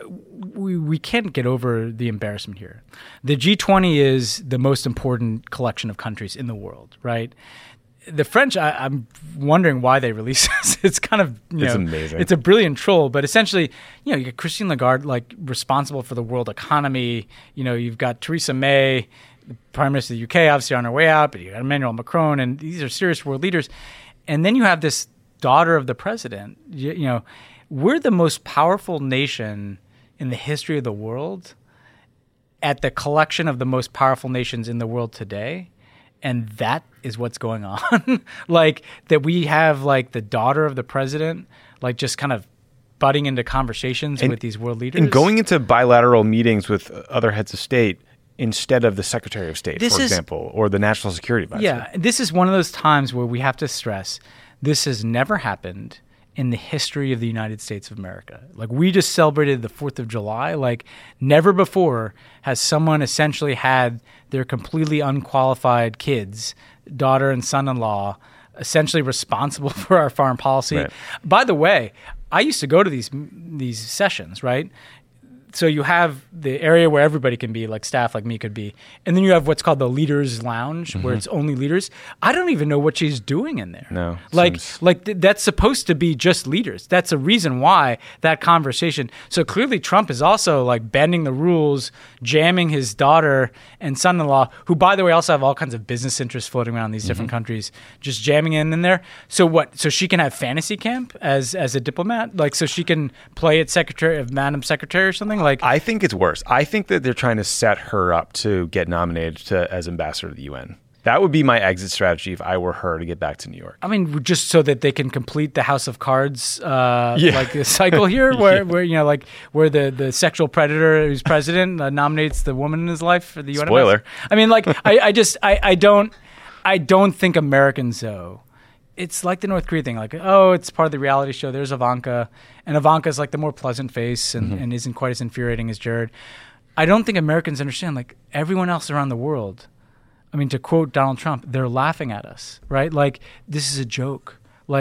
we we can't get over the embarrassment here. The G twenty is the most important collection of countries in the world, right? The French, I, I'm wondering why they release this. It's kind of, you It's know, amazing. It's a brilliant troll, but essentially, you know, you get Christine Lagarde, like responsible for the world economy. You know, you've got Theresa May, the Prime Minister of the U K, obviously on her way out, but you got Emmanuel Macron, and these are serious world leaders. And then you have this daughter of the president. You, you know, we're the most powerful nation in the history of the world at the collection of the most powerful nations in the world today. And that is what's going on. Like that we have like the daughter of the president, like just kind of butting into conversations And- with these world leaders. And going into bilateral meetings with other heads of state instead of the Secretary of State, This for is- example, or the National Security Advisor. Yeah, this is one of those times where we have to stress this has never happened in the history of the United States of America. Like we just celebrated the fourth of July. Like never before has someone essentially had their completely unqualified kids, daughter and son-in-law, essentially responsible for our foreign policy. Right. By the way, I used to go to these these sessions, right? So you have the area where everybody can be, like staff like me could be. And then you have what's called the leaders lounge, where it's only leaders. I don't even know what she's doing in there. No, Like, seems- like th- that's supposed to be just leaders. That's a reason why that conversation. So clearly Trump is also like bending the rules, jamming his daughter and son-in-law, who by the way also have all kinds of business interests floating around these different countries, just jamming in in there. So what? So she can have fantasy camp as as a diplomat? Like so she can play at secretary of Madam Secretary or something? Like I think it's worse. I think that they're trying to set her up to get nominated to, as ambassador to the U N. That would be my exit strategy if I were her to get back to New York. I mean, just so that they can complete the House of Cards, uh, Yeah. like the cycle here, where, where you know, like where the, the sexual predator who's president uh, nominates the woman in his life for the U N. Spoiler. ambassador. I mean, like I, I just I, I don't I don't think Americans though. It's like the North Korea thing, like oh, it's part of the reality show. There's Ivanka, and Ivanka's like the more pleasant face and, Mm-hmm. and isn't quite as infuriating as Jared. I don't think Americans understand. Like everyone else around the world. I mean, to quote Donald Trump, they're laughing at us, right? Like, this is a joke. Like,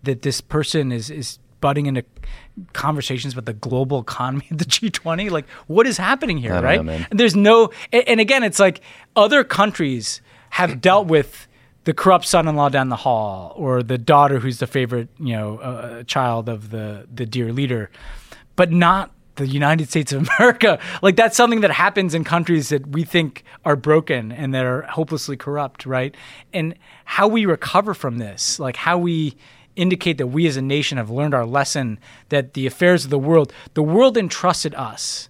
that this person is is butting into conversations about the global economy of the G twenty. Like, what is happening here, I don't right? know, man. And there's no, and, and again, it's like other countries have dealt with the corrupt son-in-law down the hall, or the daughter who's the favorite, you know, uh, child of the the dear leader, but not the United States of America. Like, that's something that happens in countries that we think are broken and that are hopelessly corrupt, right? And how we recover from this, like how we indicate that we as a nation have learned our lesson, that the affairs of the world, the world entrusted us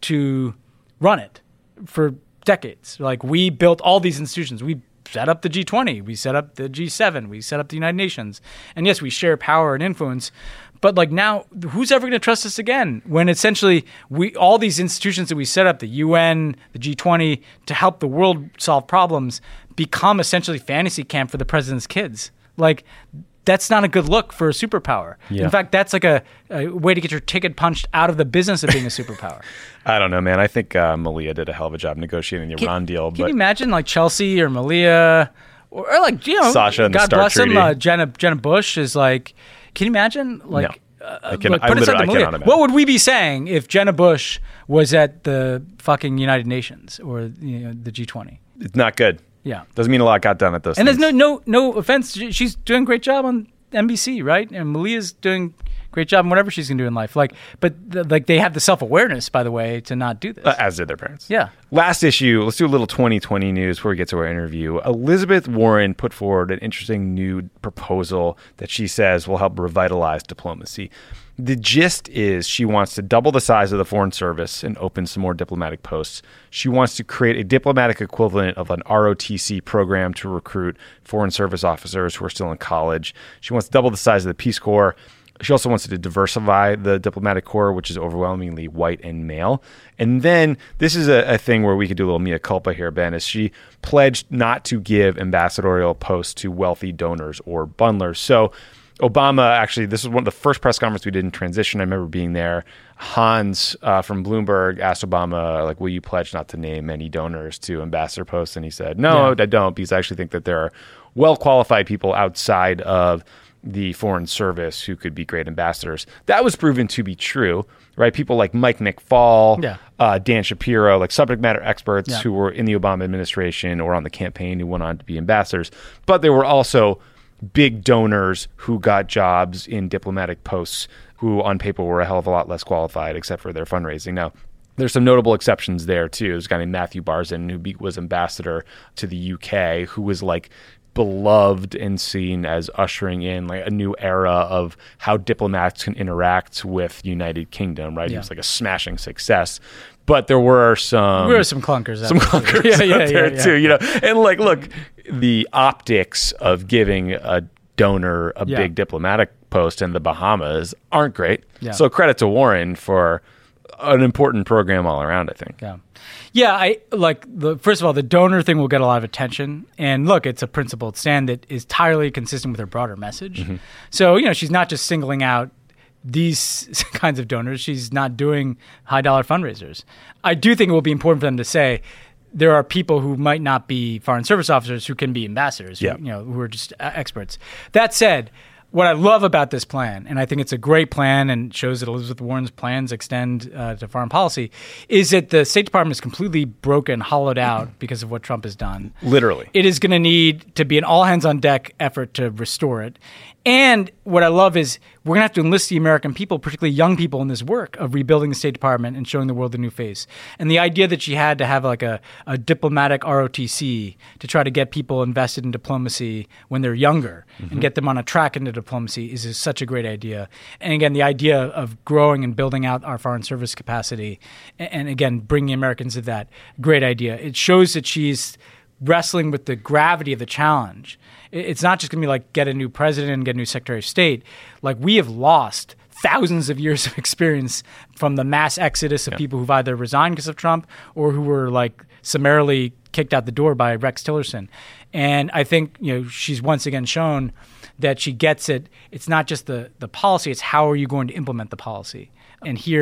to run it for decades. Like, we built all these institutions. We set up the G twenty. We set up the G seven. We set up the United Nations. And yes, we share power and influence. But like now, who's ever going to trust us again when essentially we all these institutions that we set up, the U N, the G twenty, to help the world solve problems, become essentially fantasy camp for the president's kids? Like, that's not a good look for a superpower. Yeah. In fact, that's like a, a way to get your ticket punched out of the business of being a superpower. I don't know, man. I think uh, Malia did a hell of a job negotiating the Can, Iran deal. Can but you imagine like Chelsea or Malia or, or like, you know, Sasha and the God START bless Treaty. him, uh, Jenna, Jenna Bush is like, can you imagine? Like, No. uh, I can- like, I put aside literally- the I Malia. cannot imagine. What would we be saying if Jenna Bush was at the fucking United Nations or, you know, the G twenty? It's not good. Yeah. Doesn't mean a lot got done at those And things. there's no, no, no offense. She- She's doing a great job on N B C, right? And Malia's doing a great job in whatever she's gonna do in life. Like, but the, like they have the self-awareness, by the way, to not do this. Uh, as did their parents. Yeah. Last issue, let's do a little twenty twenty news before we get to our interview. Elizabeth Warren put forward an interesting new proposal that she says will help revitalize diplomacy. The gist is she wants to double the size of the Foreign Service and open some more diplomatic posts. She wants to create a diplomatic equivalent of an R O T C program to recruit Foreign Service officers who are still in college. She wants to double the size of the Peace Corps. She also wants to diversify the diplomatic corps, which is overwhelmingly white and male. And then this is a, a thing where we could do a little mea culpa here, Ben, is she pledged not to give ambassadorial posts to wealthy donors or bundlers. So Obama, actually, this was one of the first press conferences we did in transition. I remember being there. Hans uh, from Bloomberg asked Obama, like, will you pledge not to name any donors to ambassador posts? And he said, no, Yeah. I don't, because I actually think that there are well-qualified people outside of the Foreign Service who could be great ambassadors. That was proven to be true, right? People like Mike McFaul, Yeah. uh, Dan Shapiro, like subject matter experts Yeah. who were in the Obama administration or on the campaign who went on to be ambassadors. But there were also big donors who got jobs in diplomatic posts who on paper were a hell of a lot less qualified except for their fundraising. Now, there's some notable exceptions there too. There's a guy named Matthew Barzin who be, was ambassador to the U K, who was like beloved and seen as ushering in like a new era of how diplomats can interact with United Kingdom, right? He Yeah. was like a smashing success. But there were some... There were some clunkers out Some there, too. clunkers Yeah, yeah, out there yeah, yeah. too, you know? And like, look, the optics of giving a donor a Yeah. big diplomatic post in the Bahamas aren't great. Yeah. So credit to Warren for an important program all around, I think. Yeah. Yeah, I like the first of all, the donor thing will get a lot of attention. And look, it's a principled stand that is entirely consistent with her broader message. Mm-hmm. So, you know, she's not just singling out these kinds of donors. She's not doing high dollar fundraisers. I do think it will be important for them to say there are people who might not be foreign service officers who can be ambassadors, Yeah. who, you know, who are just uh, experts. That said, what I love about this plan, and I think it's a great plan and shows that Elizabeth Warren's plans extend uh, to foreign policy, is that the State Department is completely broken, hollowed out because of what Trump has done. Literally. It is going to need to be an all-hands-on-deck effort to restore it. And what I love is we're going to have to enlist the American people, particularly young people, in this work of rebuilding the State Department and showing the world a new face. And the idea that she had to have like a, a diplomatic R O T C to try to get people invested in diplomacy when they're younger Mm-hmm. and get them on a track into diplomacy is, is such a great idea. And again, the idea of growing and building out our foreign service capacity and, and again, bringing Americans to that, great idea. It shows that she's wrestling with the gravity of the challenge. It's not just going to be like get a new president and get a new secretary of state. Like we have lost thousands of years of experience from the mass exodus of Yeah. people who've either resigned because of Trump or who were like summarily kicked out the door by Rex Tillerson. And I think, you know, she's once again shown that she gets it. It's not just the, the policy, it's how are you going to implement the policy. And here,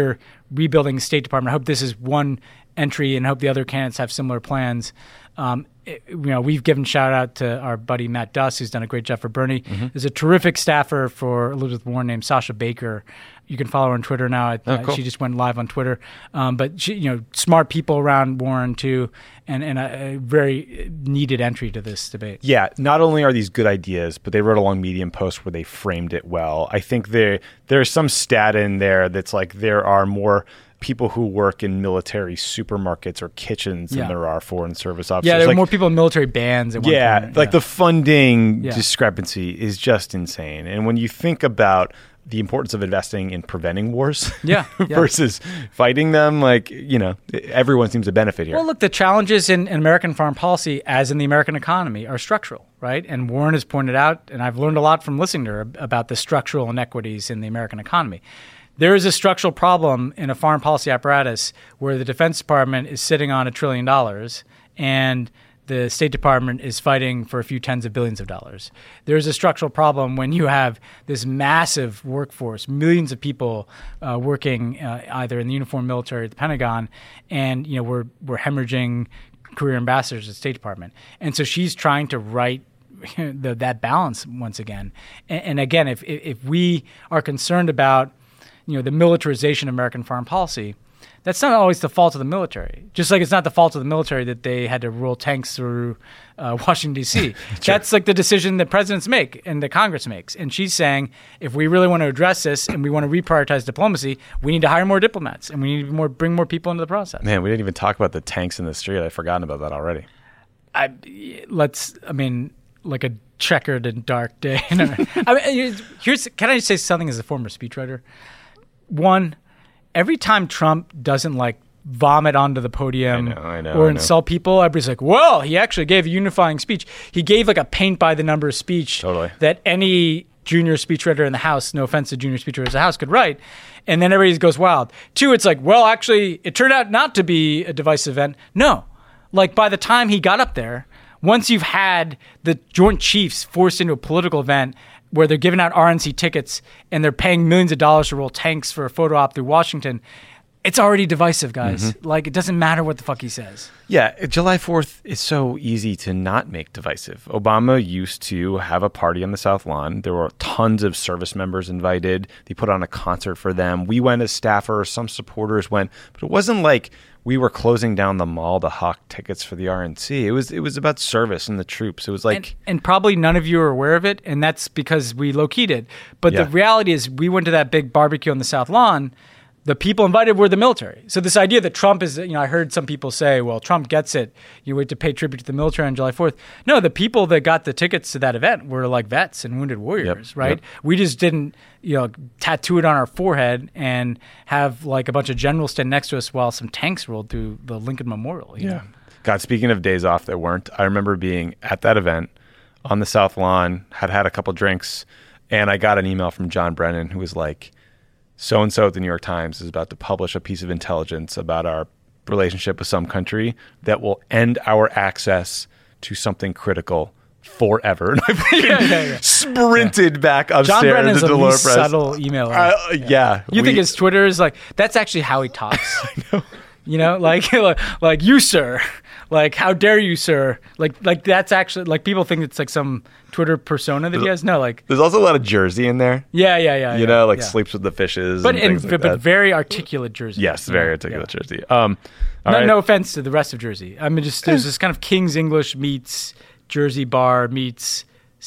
rebuilding State Department. I hope this is one entry, and hope the other candidates have similar plans. Um, it, you know, we've given shout out to our buddy Matt Duss, who's done a great job for Bernie. Mm-hmm. There's a terrific staffer for Elizabeth Warren named Sasha Baker. You can follow her on Twitter now. Oh, cool. uh, she just went live on Twitter. Um, but she, you know, smart people around Warren too, and and a, a very needed entry to this debate. Yeah, not only are these good ideas, but they wrote a long Medium post where they framed it well. I think there there's some stat in there that's like there are more people who work in military supermarkets or kitchens Yeah. than there are foreign service officers. Yeah, there are like, more people in military bands. At one yeah, point. like yeah. the funding Yeah. discrepancy is just insane. And when you think about the importance of investing in preventing wars Yeah, yeah. versus fighting them, like, you know, everyone seems to benefit here. Well, look, the challenges in, in American foreign policy, as in the American economy, are structural, right? And Warren has pointed out, and I've learned a lot from listening to her about the structural inequities in the American economy. There is a structural problem in a foreign policy apparatus where the Defense Department is sitting on a trillion dollars and the State Department is fighting for a few tens of billions of dollars. There's a structural problem when you have this massive workforce, millions of people uh, working uh, either in the uniformed military or the Pentagon, and you know we're we're hemorrhaging career ambassadors at the State Department. And so she's trying to right the, that balance once again. And, and again, if if we are concerned about you know the militarization of American foreign policy, that's not always the fault of the military. Just like it's not the fault of the military that they had to roll tanks through uh, Washington, D C That's like the decision that presidents make and that Congress makes. And she's saying, if we really want to address this and we want to reprioritize diplomacy, we need to hire more diplomats and we need to more, bring more people into the process. Man, we didn't even talk about the tanks in the street. I've forgotten about that already. I, let's, I mean, like a checkered and dark day. I mean, here's, can I just say something as a former speechwriter? One, every time Trump doesn't like vomit onto the podium I know, I know, or I know. insult people, everybody's like, well, he actually gave a unifying speech. He gave like a paint by the number speech Totally. that any junior speechwriter in the House, no offense to junior speechwriters in the House, could write. And then everybody goes wild. Two, it's like, well, actually, it turned out not to be a divisive event. No. Like by the time he got up there, once you've had the Joint Chiefs forced into a political event where they're giving out R N C tickets and they're paying millions of dollars to roll tanks for a photo op through Washington, it's already divisive, guys. Mm-hmm. Like, it doesn't matter what the fuck he says. Yeah, July fourth is so easy to not make divisive. Obama used to have a party on the South Lawn. There were tons of service members invited. They put on a concert for them. We went as staffers. Some supporters went. But it wasn't like we were closing down the mall to hawk tickets for the R N C. It was it was about service and the troops. It was like... And, and probably none of you are aware of it, and that's because we low-keyed it. But Yeah. the reality is we went to that big barbecue on the South Lawn. The people invited were the military. So this idea that Trump is, you know, I heard some people say, well, Trump gets it. You wait to pay tribute to the military on July fourth. No, the people that got the tickets to that event were like vets and wounded warriors, Yep, right? yep. We just didn't, you know, tattoo it on our forehead and have like a bunch of generals stand next to us while some tanks rolled through the Lincoln Memorial. You know? God, speaking of days off that weren't, I remember being at that event on the South Lawn, had had a couple drinks, and I got an email from John Brennan who was like, so-and-so at the New York Times is about to publish a piece of intelligence about our relationship with some country that will end our access to something critical forever. And I Yeah, yeah, yeah. sprinted back upstairs John Brennan's to the Delora least Press. subtle emailer. Uh, yeah. You we- think his Twitter is like, that's actually how he talks. I know. You know, like, like you, sir. Like, how dare you, sir? Like, like that's actually, like, people think it's like some Twitter persona that he has. No, like, There's also a lot of Jersey in there. yeah, yeah, yeah. You yeah, know, like yeah. sleeps with the fishes But, and in, things like but that. very articulate Jersey. Yes, Yeah, very yeah. articulate Jersey. Um, all No, right. no offense to the rest of Jersey. I mean, just there's this kind of King's English meets Jersey bar meets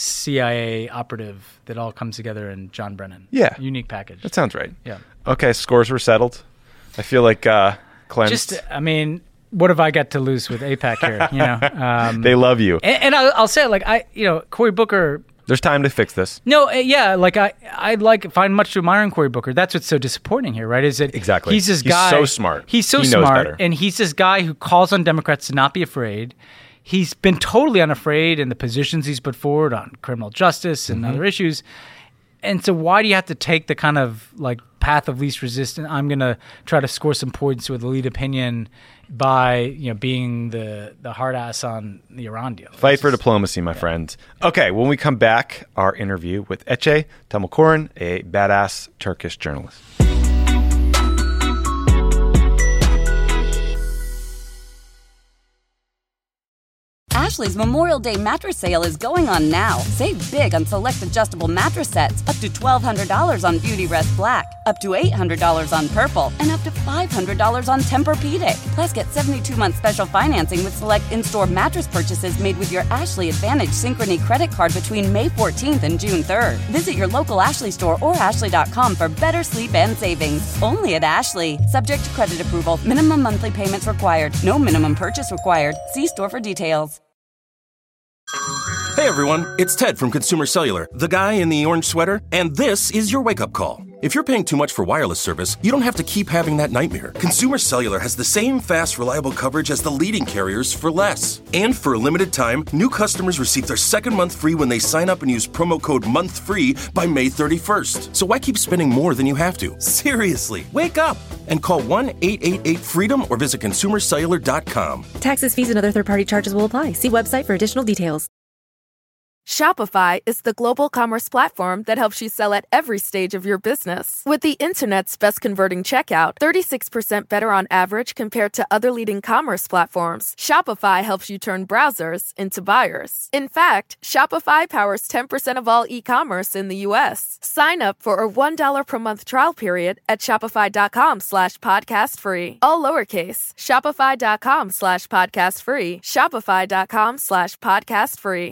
C I A operative that all comes together in John Brennan. Yeah. Unique package. That sounds right. Yeah. Okay, scores were settled. I feel like uh, cleansed. Just, I mean, what have I got to lose with AIPAC here? You know, um, they love you. and, and I'll, I'll say it, like I, you know, Cory Booker. There's time to fix this. No, uh, yeah, like I, I like find much to admire in Cory Booker. That's what's so disappointing here, right? Is that Exactly. He's this He's guy. so smart. He's so He knows smart, better. and he's this guy who calls on Democrats to not be afraid. He's been totally unafraid in the positions he's put forward on criminal justice and Mm-hmm. other issues. And so why do you have to take the kind of like path of least resistance? I'm going to try to score some points with the lead opinion by, you know, being the, the hard ass on the Iran deal. Fight for diplomacy, my friend. Okay, when we come back, our interview with Ece Temelkuran, a badass Turkish journalist. Ashley's Memorial Day mattress sale is going on now. Save big on select adjustable mattress sets, up to twelve hundred dollars on Beautyrest Black, up to eight hundred dollars on Purple, and up to five hundred dollars on Tempur-Pedic. Plus, get seventy-two month special financing with select in-store mattress purchases made with your Ashley Advantage Synchrony credit card between May fourteenth and June third. Visit your local Ashley store or ashley dot com for better sleep and savings. Only at Ashley. Subject to credit approval. Minimum monthly payments required. No minimum purchase required. See store for details. Hey everyone, it's Ted from Consumer Cellular, the guy in the orange sweater, and this is your wake-up call. If you're paying too much for wireless service, you don't have to keep having that nightmare. Consumer Cellular has the same fast, reliable coverage as the leading carriers for less. And for a limited time, new customers receive their second month free when they sign up and use promo code MONTHFREE by May thirty-first. So why keep spending more than you have to? Seriously, wake up and call one eight eight eight FREEDOM or visit consumer cellular dot com. Taxes, fees, and other third-party charges will apply. See website for additional details. Shopify is the global commerce platform that helps you sell at every stage of your business. With the internet's best converting checkout, thirty-six percent better on average compared to other leading commerce platforms, Shopify helps you turn browsers into buyers. In fact, Shopify powers ten percent of all e-commerce in the U S. Sign up for a one dollar per month trial period at shopify.com slash podcast free. All lowercase, shopify.com slash podcast free, shopify.com slash podcast free.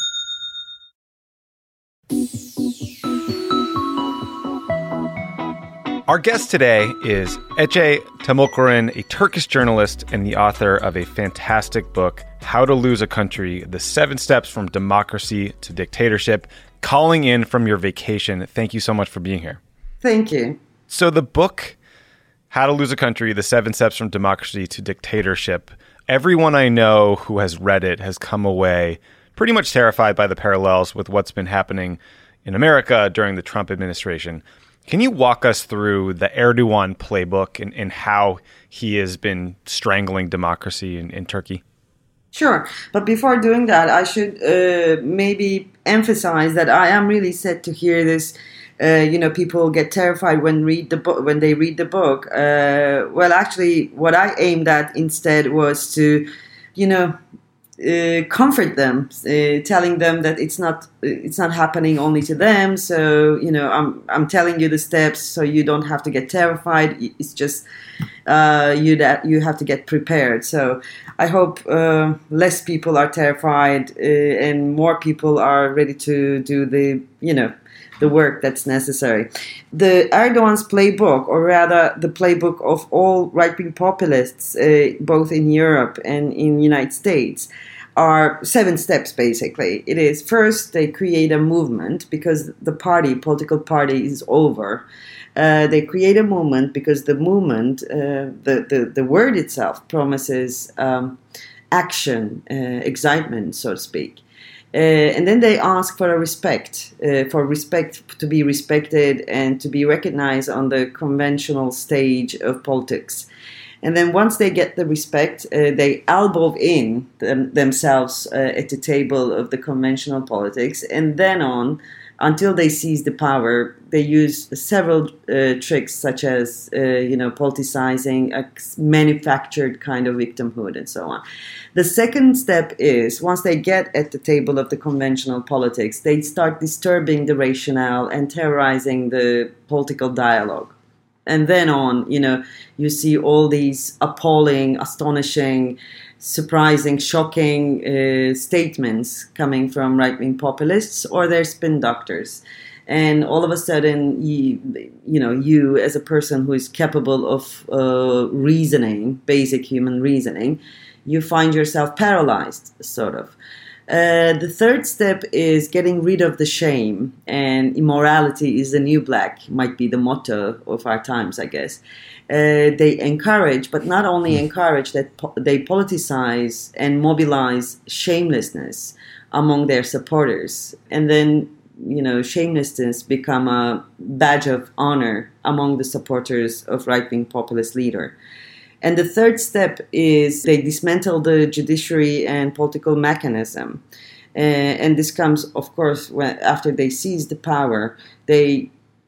Our guest today is Ece Temelkuran, a Turkish journalist and the author of a fantastic book, How to Lose a Country, The Seven Steps from Democracy to Dictatorship. Calling in from your vacation. Thank you so much for being here. Thank you. So the book, How to Lose a Country, The Seven Steps from Democracy to Dictatorship, everyone I know who has read it has come away pretty much terrified by the parallels with what's been happening in America during the Trump administration. Can you walk us through the Erdogan playbook and, and how he has been strangling democracy in, in Turkey? Sure. But before doing that, I should uh, maybe emphasize that I am really sad to hear this. Uh, you know, people get terrified when read the book when they read the book. Uh, well, actually, what I aimed at instead was to, you know, Uh, comfort them, uh, telling them that it's not it's not happening only to them. So you know, I'm I'm telling you the steps, so you don't have to get terrified. It's just uh, you that you have to get prepared. So I hope uh, less people are terrified uh, and more people are ready to do the you know the work that's necessary. The Erdogan's playbook, or rather the playbook of all right-wing populists, uh, both in Europe and in the United States, are seven steps, basically. It is, first, they create a movement because the party, political party, is over. Uh, they create a movement because the movement, uh, the, the, the word itself, promises um, action, uh, excitement, so to speak. Uh, and then they ask for a respect, uh, for respect to be respected and to be recognized on the conventional stage of politics. And then once they get the respect, uh, they elbow in them, themselves uh, at the table of the conventional politics. And then on, until they seize the power, they use several uh, tricks such as, uh, you know, politicizing, a manufactured kind of victimhood and so on. The second step is, once they get at the table of the conventional politics, they start disturbing the rationale and terrorizing the political dialogue. And then on, you know, you see all these appalling, astonishing, surprising, shocking uh, statements coming from right-wing populists or their spin doctors. And all of a sudden, you, you know, you as a person who is capable of uh, reasoning, basic human reasoning, you find yourself paralyzed, sort of. Uh, the third step is getting rid of the shame, and immorality is the new black, might be the motto of our times, I guess. Uh, they encourage, but not only encourage, that po- they politicize and mobilize shamelessness among their supporters. And then, you know, shamelessness become a badge of honor among the supporters of right-wing populist leader. And the third step is they dismantle the judiciary and political mechanism. Uh, and this comes, of course, when, after they seize the power, they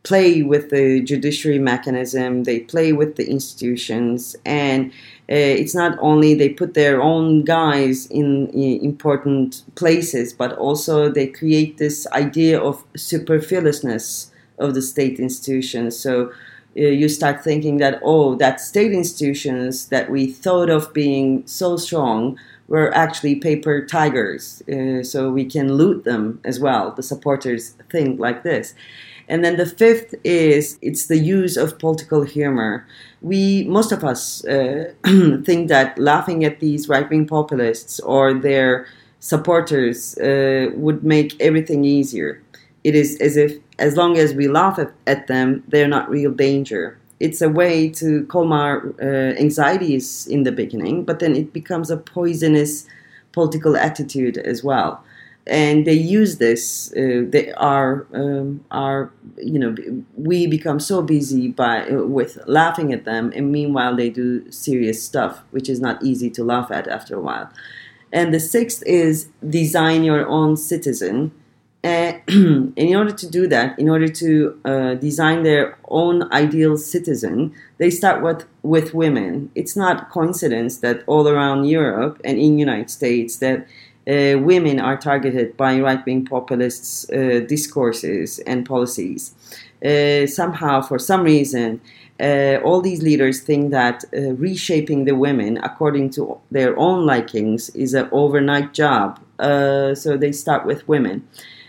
play with the judiciary mechanism, they play with the institutions, and uh, it's not only they put their own guys in, in important places, but also they create this idea of superfluousness of the state institutions. So uh, you start thinking that, oh, that state institutions that we thought of being so strong were actually paper tigers, uh, so we can loot them as well. The supporters think like this. And then the fifth is it's the use of political humor. We, most of us, uh, think that laughing at these right-wing populists or their supporters uh, would make everything easier. It is as if as long as we laugh at, at them, they're not real danger. It's a way to calm our uh, anxieties in the beginning, but then it becomes a poisonous political attitude as well. And they use this. Uh, they are, um, are, you know, we become so busy by uh, with laughing at them, and meanwhile they do serious stuff, which is not easy to laugh at after a while. And the sixth is design your own citizen. Uh, in order to do that, in order to uh, design their own ideal citizen, they start with, with women. It's not coincidence that all around Europe and in the United States that uh, women are targeted by right-wing populists' uh, discourses and policies. Uh, somehow, for some reason, uh, all these leaders think that uh, reshaping the women according to their own likings is an overnight job. Uh, so they start with women.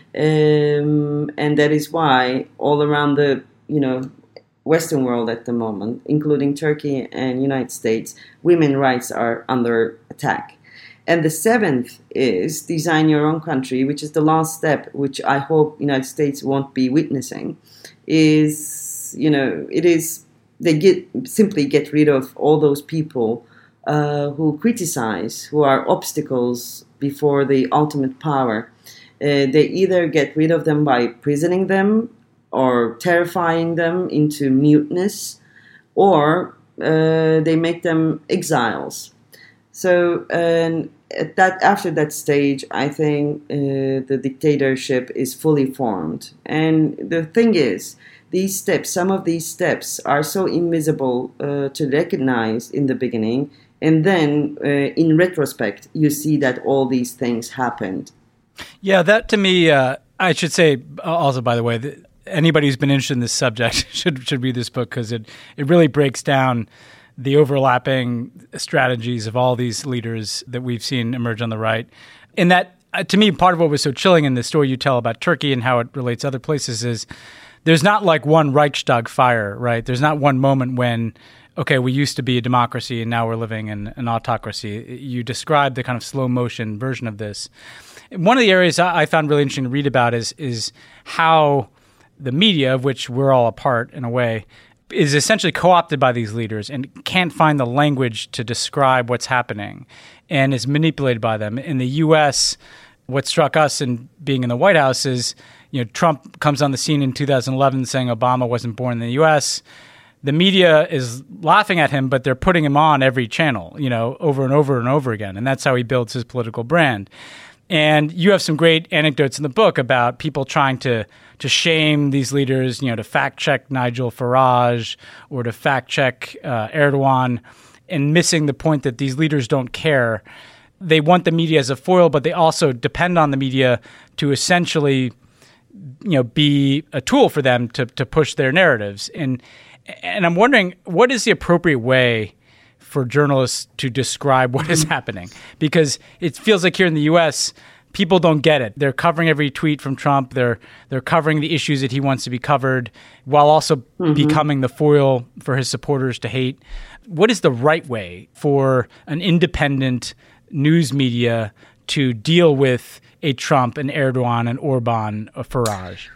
Um, and that is why all around the, you know, Western world at the moment, including Turkey and United States, women's rights are under attack. And the seventh is design your own country, which is the last step, which I hope United States won't be witnessing, is, you know, it is, they get simply get rid of all those people uh, who criticize, who are obstacles before the ultimate power. Uh, they either get rid of them by prisoning them or terrifying them into muteness, or uh, they make them exiles. So uh, at that, after that stage, I think uh, the dictatorship is fully formed. And the thing is, these steps, some of these steps are so invisible uh, to recognize in the beginning, and then uh, in retrospect, you see that all these things happened. Yeah, that to me, uh, I should say also, by the way, that anybody who's been interested in this subject should should read this book, because it, it really breaks down the overlapping strategies of all these leaders that we've seen emerge on the right. And that, uh, to me, part of what was so chilling in the story you tell about Turkey and how it relates to other places is there's not like one Reichstag fire, right? There's not one moment when, okay, we used to be a democracy and now we're living in an autocracy. You described the kind of slow motion version of this. One of the areas I found really interesting to read about is is how the media, of which we're all a part in a way, is essentially co-opted by these leaders and can't find the language to describe what's happening and is manipulated by them. In the U S, what struck us in being in the White House is, you know, Trump comes on the scene in two thousand eleven saying Obama wasn't born in the U S. The media is laughing at him, but they're putting him on every channel, you know, over and over and over again. And that's how he builds his political brand. And you have some great anecdotes in the book about people trying to to shame these leaders, you know, to fact-check Nigel Farage or to fact-check uh, Erdogan, and missing the point that these leaders don't care. They want the media as a foil, but they also depend on the media to essentially, you know, be a tool for them to to push their narratives. And and I'm wondering, what is the appropriate way for journalists to describe what is happening? Because it feels like here in the U S, people don't get it. They're covering every tweet from Trump. They're they're covering the issues that he wants to be covered, while also mm-hmm. becoming the foil for his supporters to hate. What is the right way for an independent news media to deal with a Trump, an Erdogan, an Orban, a Farage?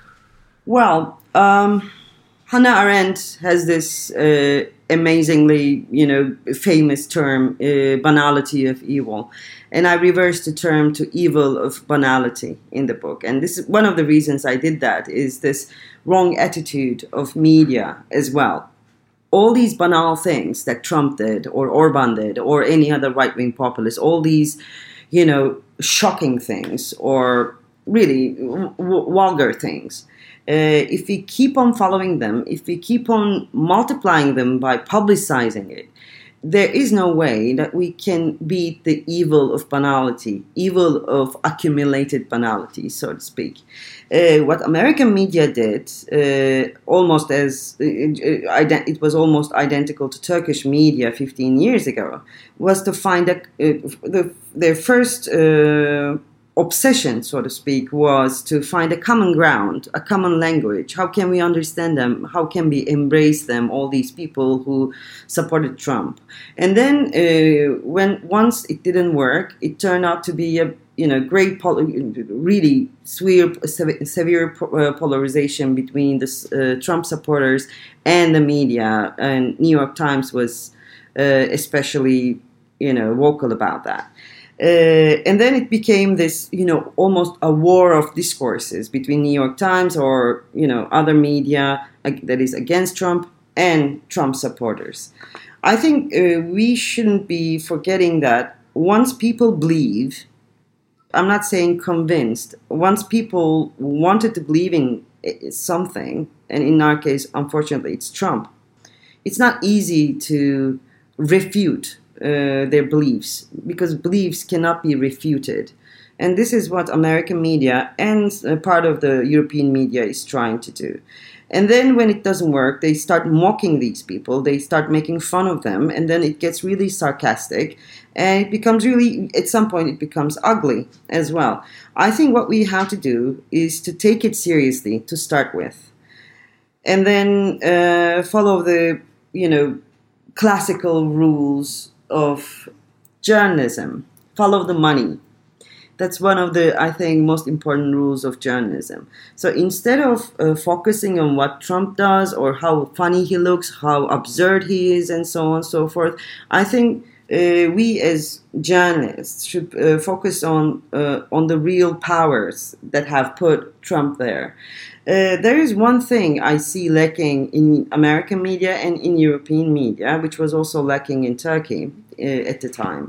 Well, um, Hannah Arendt has this uh, amazingly, you know, famous term, uh, banality of evil. And I reversed the term to evil of banality in the book. And this is one of the reasons I did that, is this wrong attitude of media as well. All these banal things that Trump did or Orban did or any other right-wing populist, all these, you know, shocking things or really w- vulgar things, Uh, if we keep on following them, if we keep on multiplying them by publicizing it, there is no way that we can beat the evil of banality, evil of accumulated banality, so to speak. Uh, what American media did, uh, almost as uh, uh, it was almost identical to Turkish media fifteen years ago, was to find a, uh, the, their first uh, obsession, so to speak, was to find a common ground, a common language. How can we understand them? How can we embrace them, all these people who supported Trump? And then uh, when once it didn't work, it turned out to be a you know great, pol- really severe, severe uh, polarization between the uh, Trump supporters and the media. And New York Times was uh, especially you know vocal about that. Uh, and then it became this, you know, almost a war of discourses between New York Times or, you know, other media uh, that is against Trump and Trump supporters. I think uh, we shouldn't be forgetting that once people believe, I'm not saying convinced, once people wanted to believe in something, and in our case, unfortunately, it's Trump, it's not easy to refute Uh, their beliefs, because beliefs cannot be refuted. And this is what American media and uh, part of the European media is trying to do. And then when it doesn't work, they start mocking these people, they start making fun of them, and then it gets really sarcastic, and it becomes really, at some point, it becomes ugly as well. I think what we have to do is to take it seriously to start with, and then uh, follow the, you know, classical rules of journalism. Follow the money. That's one of the, I think, most important rules of journalism. So instead of uh, focusing on what Trump does or how funny he looks, how absurd he is, and so on and so forth, I think uh, we as journalists should uh, focus on uh, on the real powers that have put Trump there. Uh, there is one thing I see lacking in American media and in European media, which was also lacking in Turkey uh, at the time.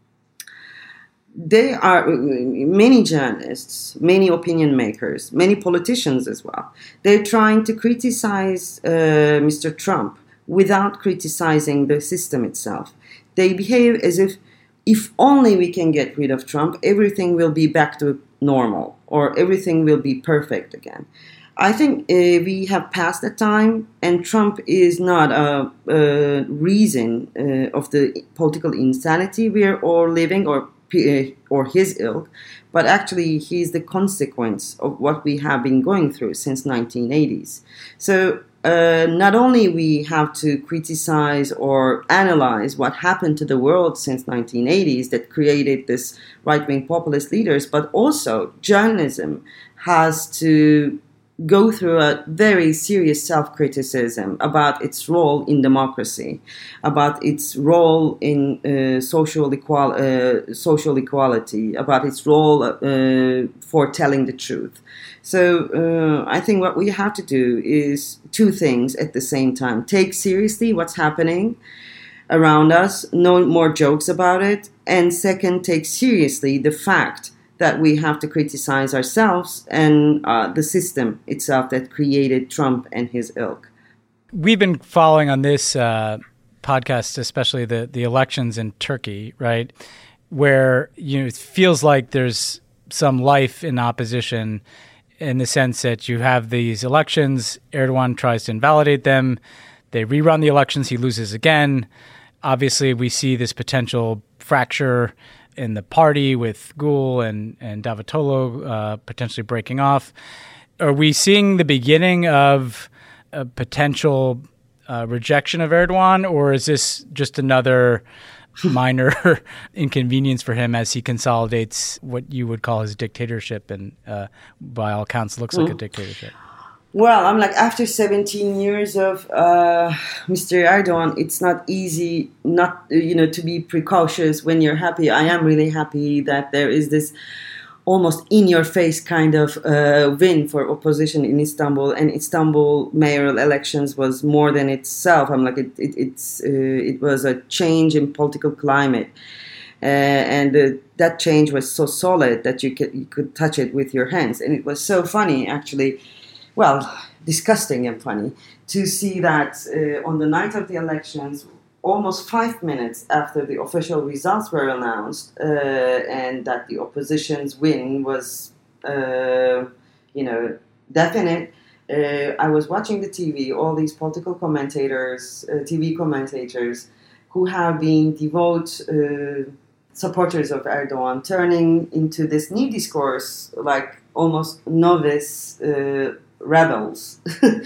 They are, many journalists, many opinion makers, many politicians as well, they're trying to criticize uh, Mister Trump without criticizing the system itself. They behave as if, if only we can get rid of Trump, everything will be back to normal, or everything will be perfect again. I think uh, we have passed that time, and Trump is not a, a reason uh, of the political insanity we are all living, or uh, or his ilk, but actually he's the consequence of what we have been going through since nineteen eighties. So uh, not only we have to criticize or analyze what happened to the world since nineteen eighties that created this right-wing populist leaders, but also journalism has to go through a very serious self-criticism about its role in democracy, about its role in uh, social, equal, uh, social equality, about its role uh, for telling the truth. So uh, I think what we have to do is two things at the same time. Take seriously what's happening around us, no more jokes about it, and second, take seriously the fact that we have to criticize ourselves and uh, the system itself that created Trump and his ilk. We've been following on this uh, podcast, especially the, the elections in Turkey, right, where you know it feels like there's some life in opposition in the sense that you have these elections, Erdogan tries to invalidate them, they rerun the elections, he loses again. Obviously, we see this potential fracture in the party with Gül and, and Davutoglu uh, potentially breaking off. Are we seeing the beginning of a potential uh, rejection of Erdogan, or is this just another minor inconvenience for him as he consolidates what you would call his dictatorship and uh, by all accounts looks like mm. a dictatorship? Well, I'm like, after seventeen years of uh, Mister Erdogan, it's not easy not, you know, to be precautious when you're happy. I am really happy that there is this almost in-your-face kind of uh, win for opposition in Istanbul, and Istanbul mayoral elections was more than itself. I'm like, it, it, it's, uh, it was a change in political climate. Uh, and uh, that change was so solid that you could, you could touch it with your hands. And it was so funny, actually. well, disgusting and funny to see that uh, on the night of the elections, almost five minutes after the official results were announced, uh, and that the opposition's win was, uh, you know, definite. Uh, I was watching the T V, all these political commentators, uh, T V commentators, who have been devout uh, supporters of Erdogan, turning into this new discourse like almost novice uh, rebels.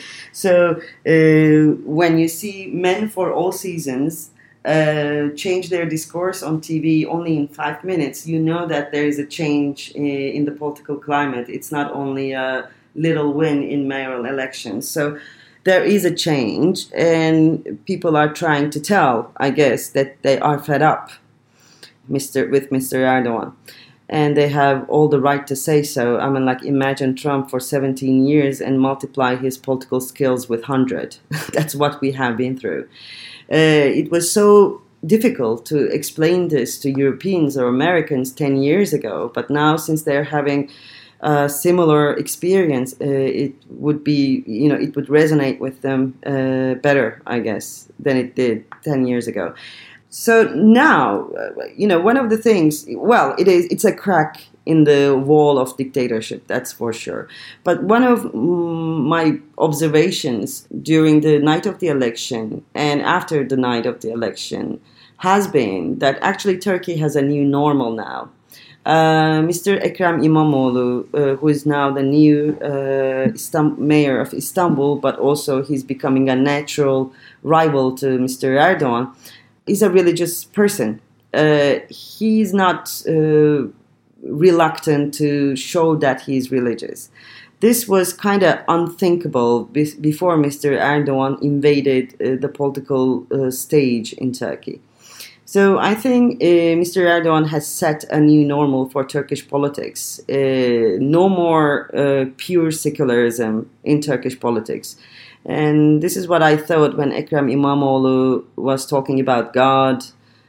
So uh, when you see men for all seasons uh, change their discourse on T V only in five minutes, you know that there is a change in, in the political climate. It's not only a little win in mayoral elections. So there is a change, and people are trying to tell, I guess, that they are fed up Mister with Mister Erdogan. And they have all the right to say so. I mean, like, imagine Trump for seventeen years and multiply his political skills with one hundred. That's what we have been through. Uh, it was so difficult to explain this to Europeans or Americans ten years ago. But now, since they're having a similar experience, uh, it would be, you know, it would resonate with them uh, better, I guess, than it did ten years ago. So now, you know, one of the things, well, it is, it's a crack in the wall of dictatorship, that's for sure. But one of mm, my observations during the night of the election and after the night of the election has been that actually Turkey has a new normal now. Uh, Mister Ekrem İmamoğlu, uh, who is now the new uh, Istam- mayor of Istanbul, but also he's becoming a natural rival to Mister Erdogan, is a religious person. Uh, he's not uh, reluctant to show that he's religious. This was kind of unthinkable be- before Mister Erdogan invaded uh, the political uh, stage in Turkey. So I think uh, Mister Erdogan has set a new normal for Turkish politics. Uh, no more uh, pure secularism in Turkish politics. And this is what I thought when Ekrem İmamoğlu was talking about God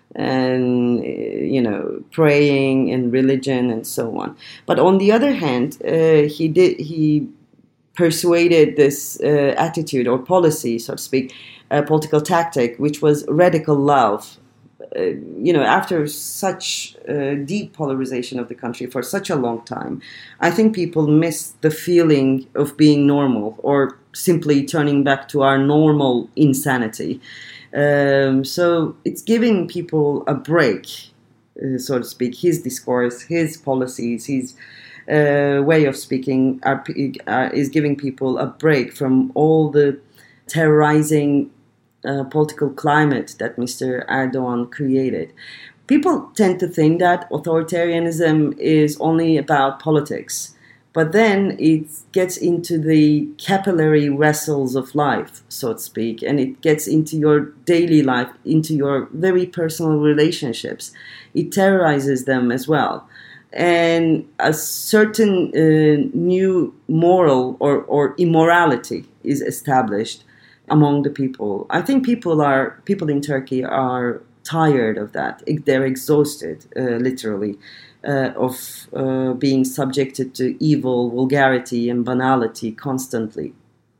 and, you know, praying and religion and so on. But on the other hand, uh, he did he persuaded this uh, attitude or policy, so to speak, a political tactic, which was radical love. Uh, you know, after such uh, deep polarization of the country for such a long time, I think people miss the feeling of being normal or simply turning back to our normal insanity. Um, so it's giving people a break, uh, so to speak. His discourse, his policies, his uh, way of speaking are, are, is giving people a break from all the terrorizing Uh, political climate that Mister Erdogan created. People tend to think that authoritarianism is only about politics, but then it gets into the capillary vessels of life, so to speak, and it gets into your daily life, into your very personal relationships. It terrorizes them as well. And a certain uh, new moral or, or immorality is established among the people. I think people are people in Turkey are tired of that. They're exhausted, uh, literally, uh, of uh, being subjected to evil, vulgarity, and banality constantly.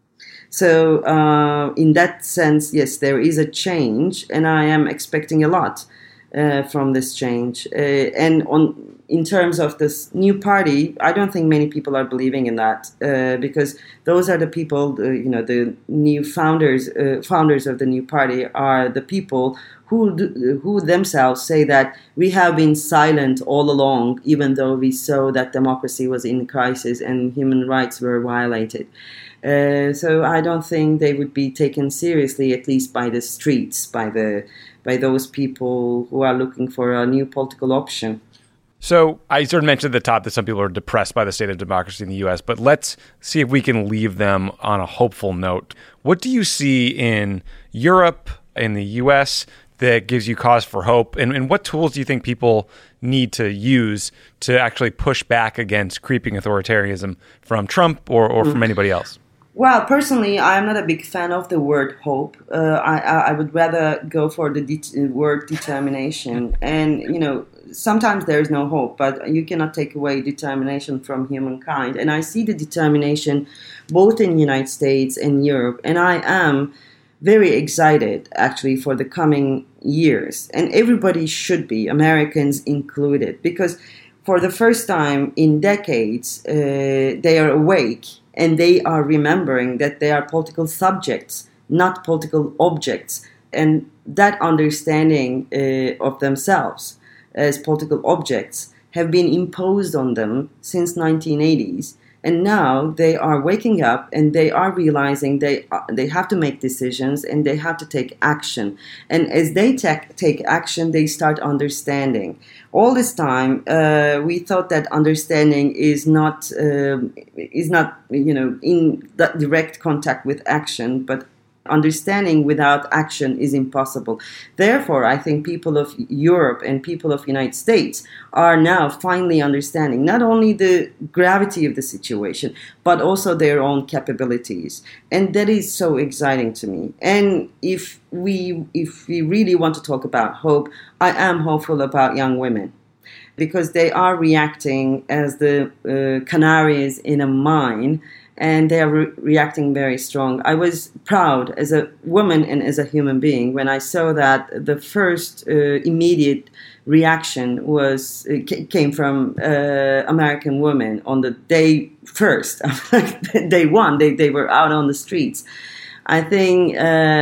So, uh, in that sense, yes, there is a change, and I am expecting a lot uh, from this change. Uh, and on in terms of this new party, I don't think many people are believing in that uh, because those are the people, uh, you know, the new founders, uh, founders of the new party are the people who do, who themselves say that we have been silent all along, even though we saw that democracy was in crisis and human rights were violated. Uh, so I don't think they would be taken seriously, at least by the streets, by the by those people who are looking for a new political option. So I sort of mentioned at the top that some people are depressed by the state of democracy in the U S, but let's see if we can leave them on a hopeful note. What do you see in Europe, in the U S, that gives you cause for hope? And, and what tools do you think people need to use to actually push back against creeping authoritarianism from Trump or, or from anybody else? Well, personally, I'm not a big fan of the word hope. Uh, I, I would rather go for the de- word determination. And, you know, sometimes there is no hope, but you cannot take away determination from humankind. And I see the determination both in the United States and Europe, and I am very excited, actually, for the coming years. And everybody should be, Americans included, because for the first time in decades, uh, they are awake and they are remembering that they are political subjects, not political objects. And that understanding uh, of themselves as political objects have been imposed on them since nineteen eighties. And now they are waking up and they are realizing they uh, they have to make decisions and they have to take action. And as they take take action, they start understanding. All this time, uh, we thought that understanding is not uh, is not you know in that direct contact with action, but understanding without action is impossible. Therefore, I think people of Europe and people of the United States are now finally understanding not only the gravity of the situation, but also their own capabilities. And that is so exciting to me. And if we, if we really want to talk about hope, I am hopeful about young women, because they are reacting as the uh, canaries in a mine, and they are re- reacting very strong. I was proud as a woman and as a human being when I saw that the first uh, immediate reaction was uh, c- came from uh, American women on the day first, day one. They they were out on the streets. I think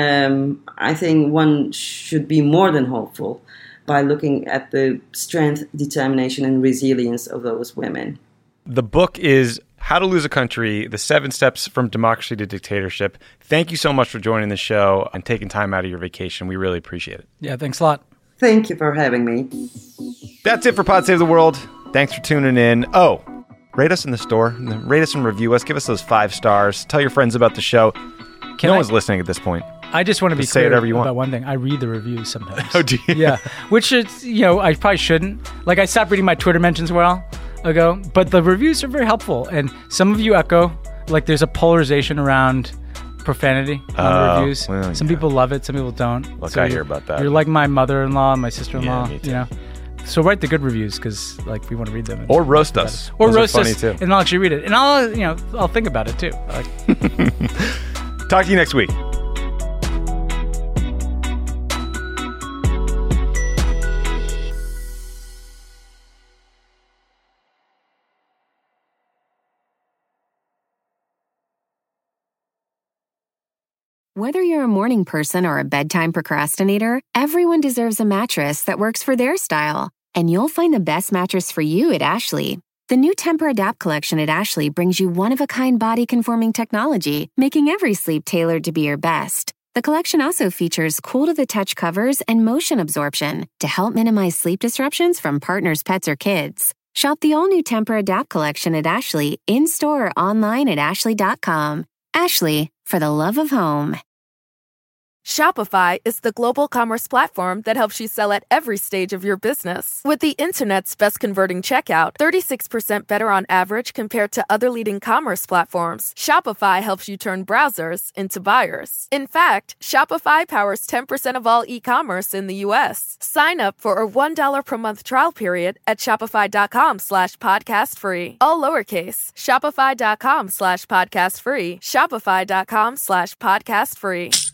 um, I think one should be more than hopeful by looking at the strength, determination, and resilience of those women. The book is How to Lose a Country, The Seven Steps from Democracy to Dictatorship. Thank you so much for joining the show and taking time out of your vacation. We really appreciate it. Yeah, thanks a lot. Thank you for having me. That's it for Pod Save the World. Thanks for tuning in. Oh, rate us in the store. Rate us and review us. Give us those five stars. Tell your friends about the show. Can no I, one's listening at this point. I just want to be Just say clear whatever you want. about one thing. I read the reviews sometimes. Oh, do you? Yeah, which is, you know, I probably shouldn't. Like, I stopped reading my Twitter mentions a while ago, but the reviews are very helpful. And some of you echo, like, there's a polarization around profanity on Oh, the reviews. well, some yeah. people love it, some people don't. Look, So I you're- hear about that. You're like my mother-in-law and my sister-in-law, Yeah, me too. you know. So write the good reviews, because, like, we want to read them. and- Or roast us. Or Those are roast funny us, too. and I'll actually read it. And I'll, you know, I'll think about it, too. Like, Talk to you next week. Whether you're a morning person or a bedtime procrastinator, everyone deserves a mattress that works for their style. And you'll find the best mattress for you at Ashley. The new Tempur-Adapt collection at Ashley brings you one-of-a-kind body-conforming technology, making every sleep tailored to be your best. The collection also features cool-to-the-touch covers and motion absorption to help minimize sleep disruptions from partners, pets, or kids. Shop the all-new Tempur-Adapt collection at Ashley, in-store or online at ashley dot com. Ashley, for the love of home. Shopify is the global commerce platform that helps you sell at every stage of your business. With the internet's best converting checkout, thirty-six percent better on average compared to other leading commerce platforms, Shopify helps you turn browsers into buyers. In fact, Shopify powers ten percent of all e-commerce in the U S. Sign up for a one dollar per month trial period at shopify.com slash podcast free. All lowercase, shopify.com slash podcast free, shopify.com slash podcast free.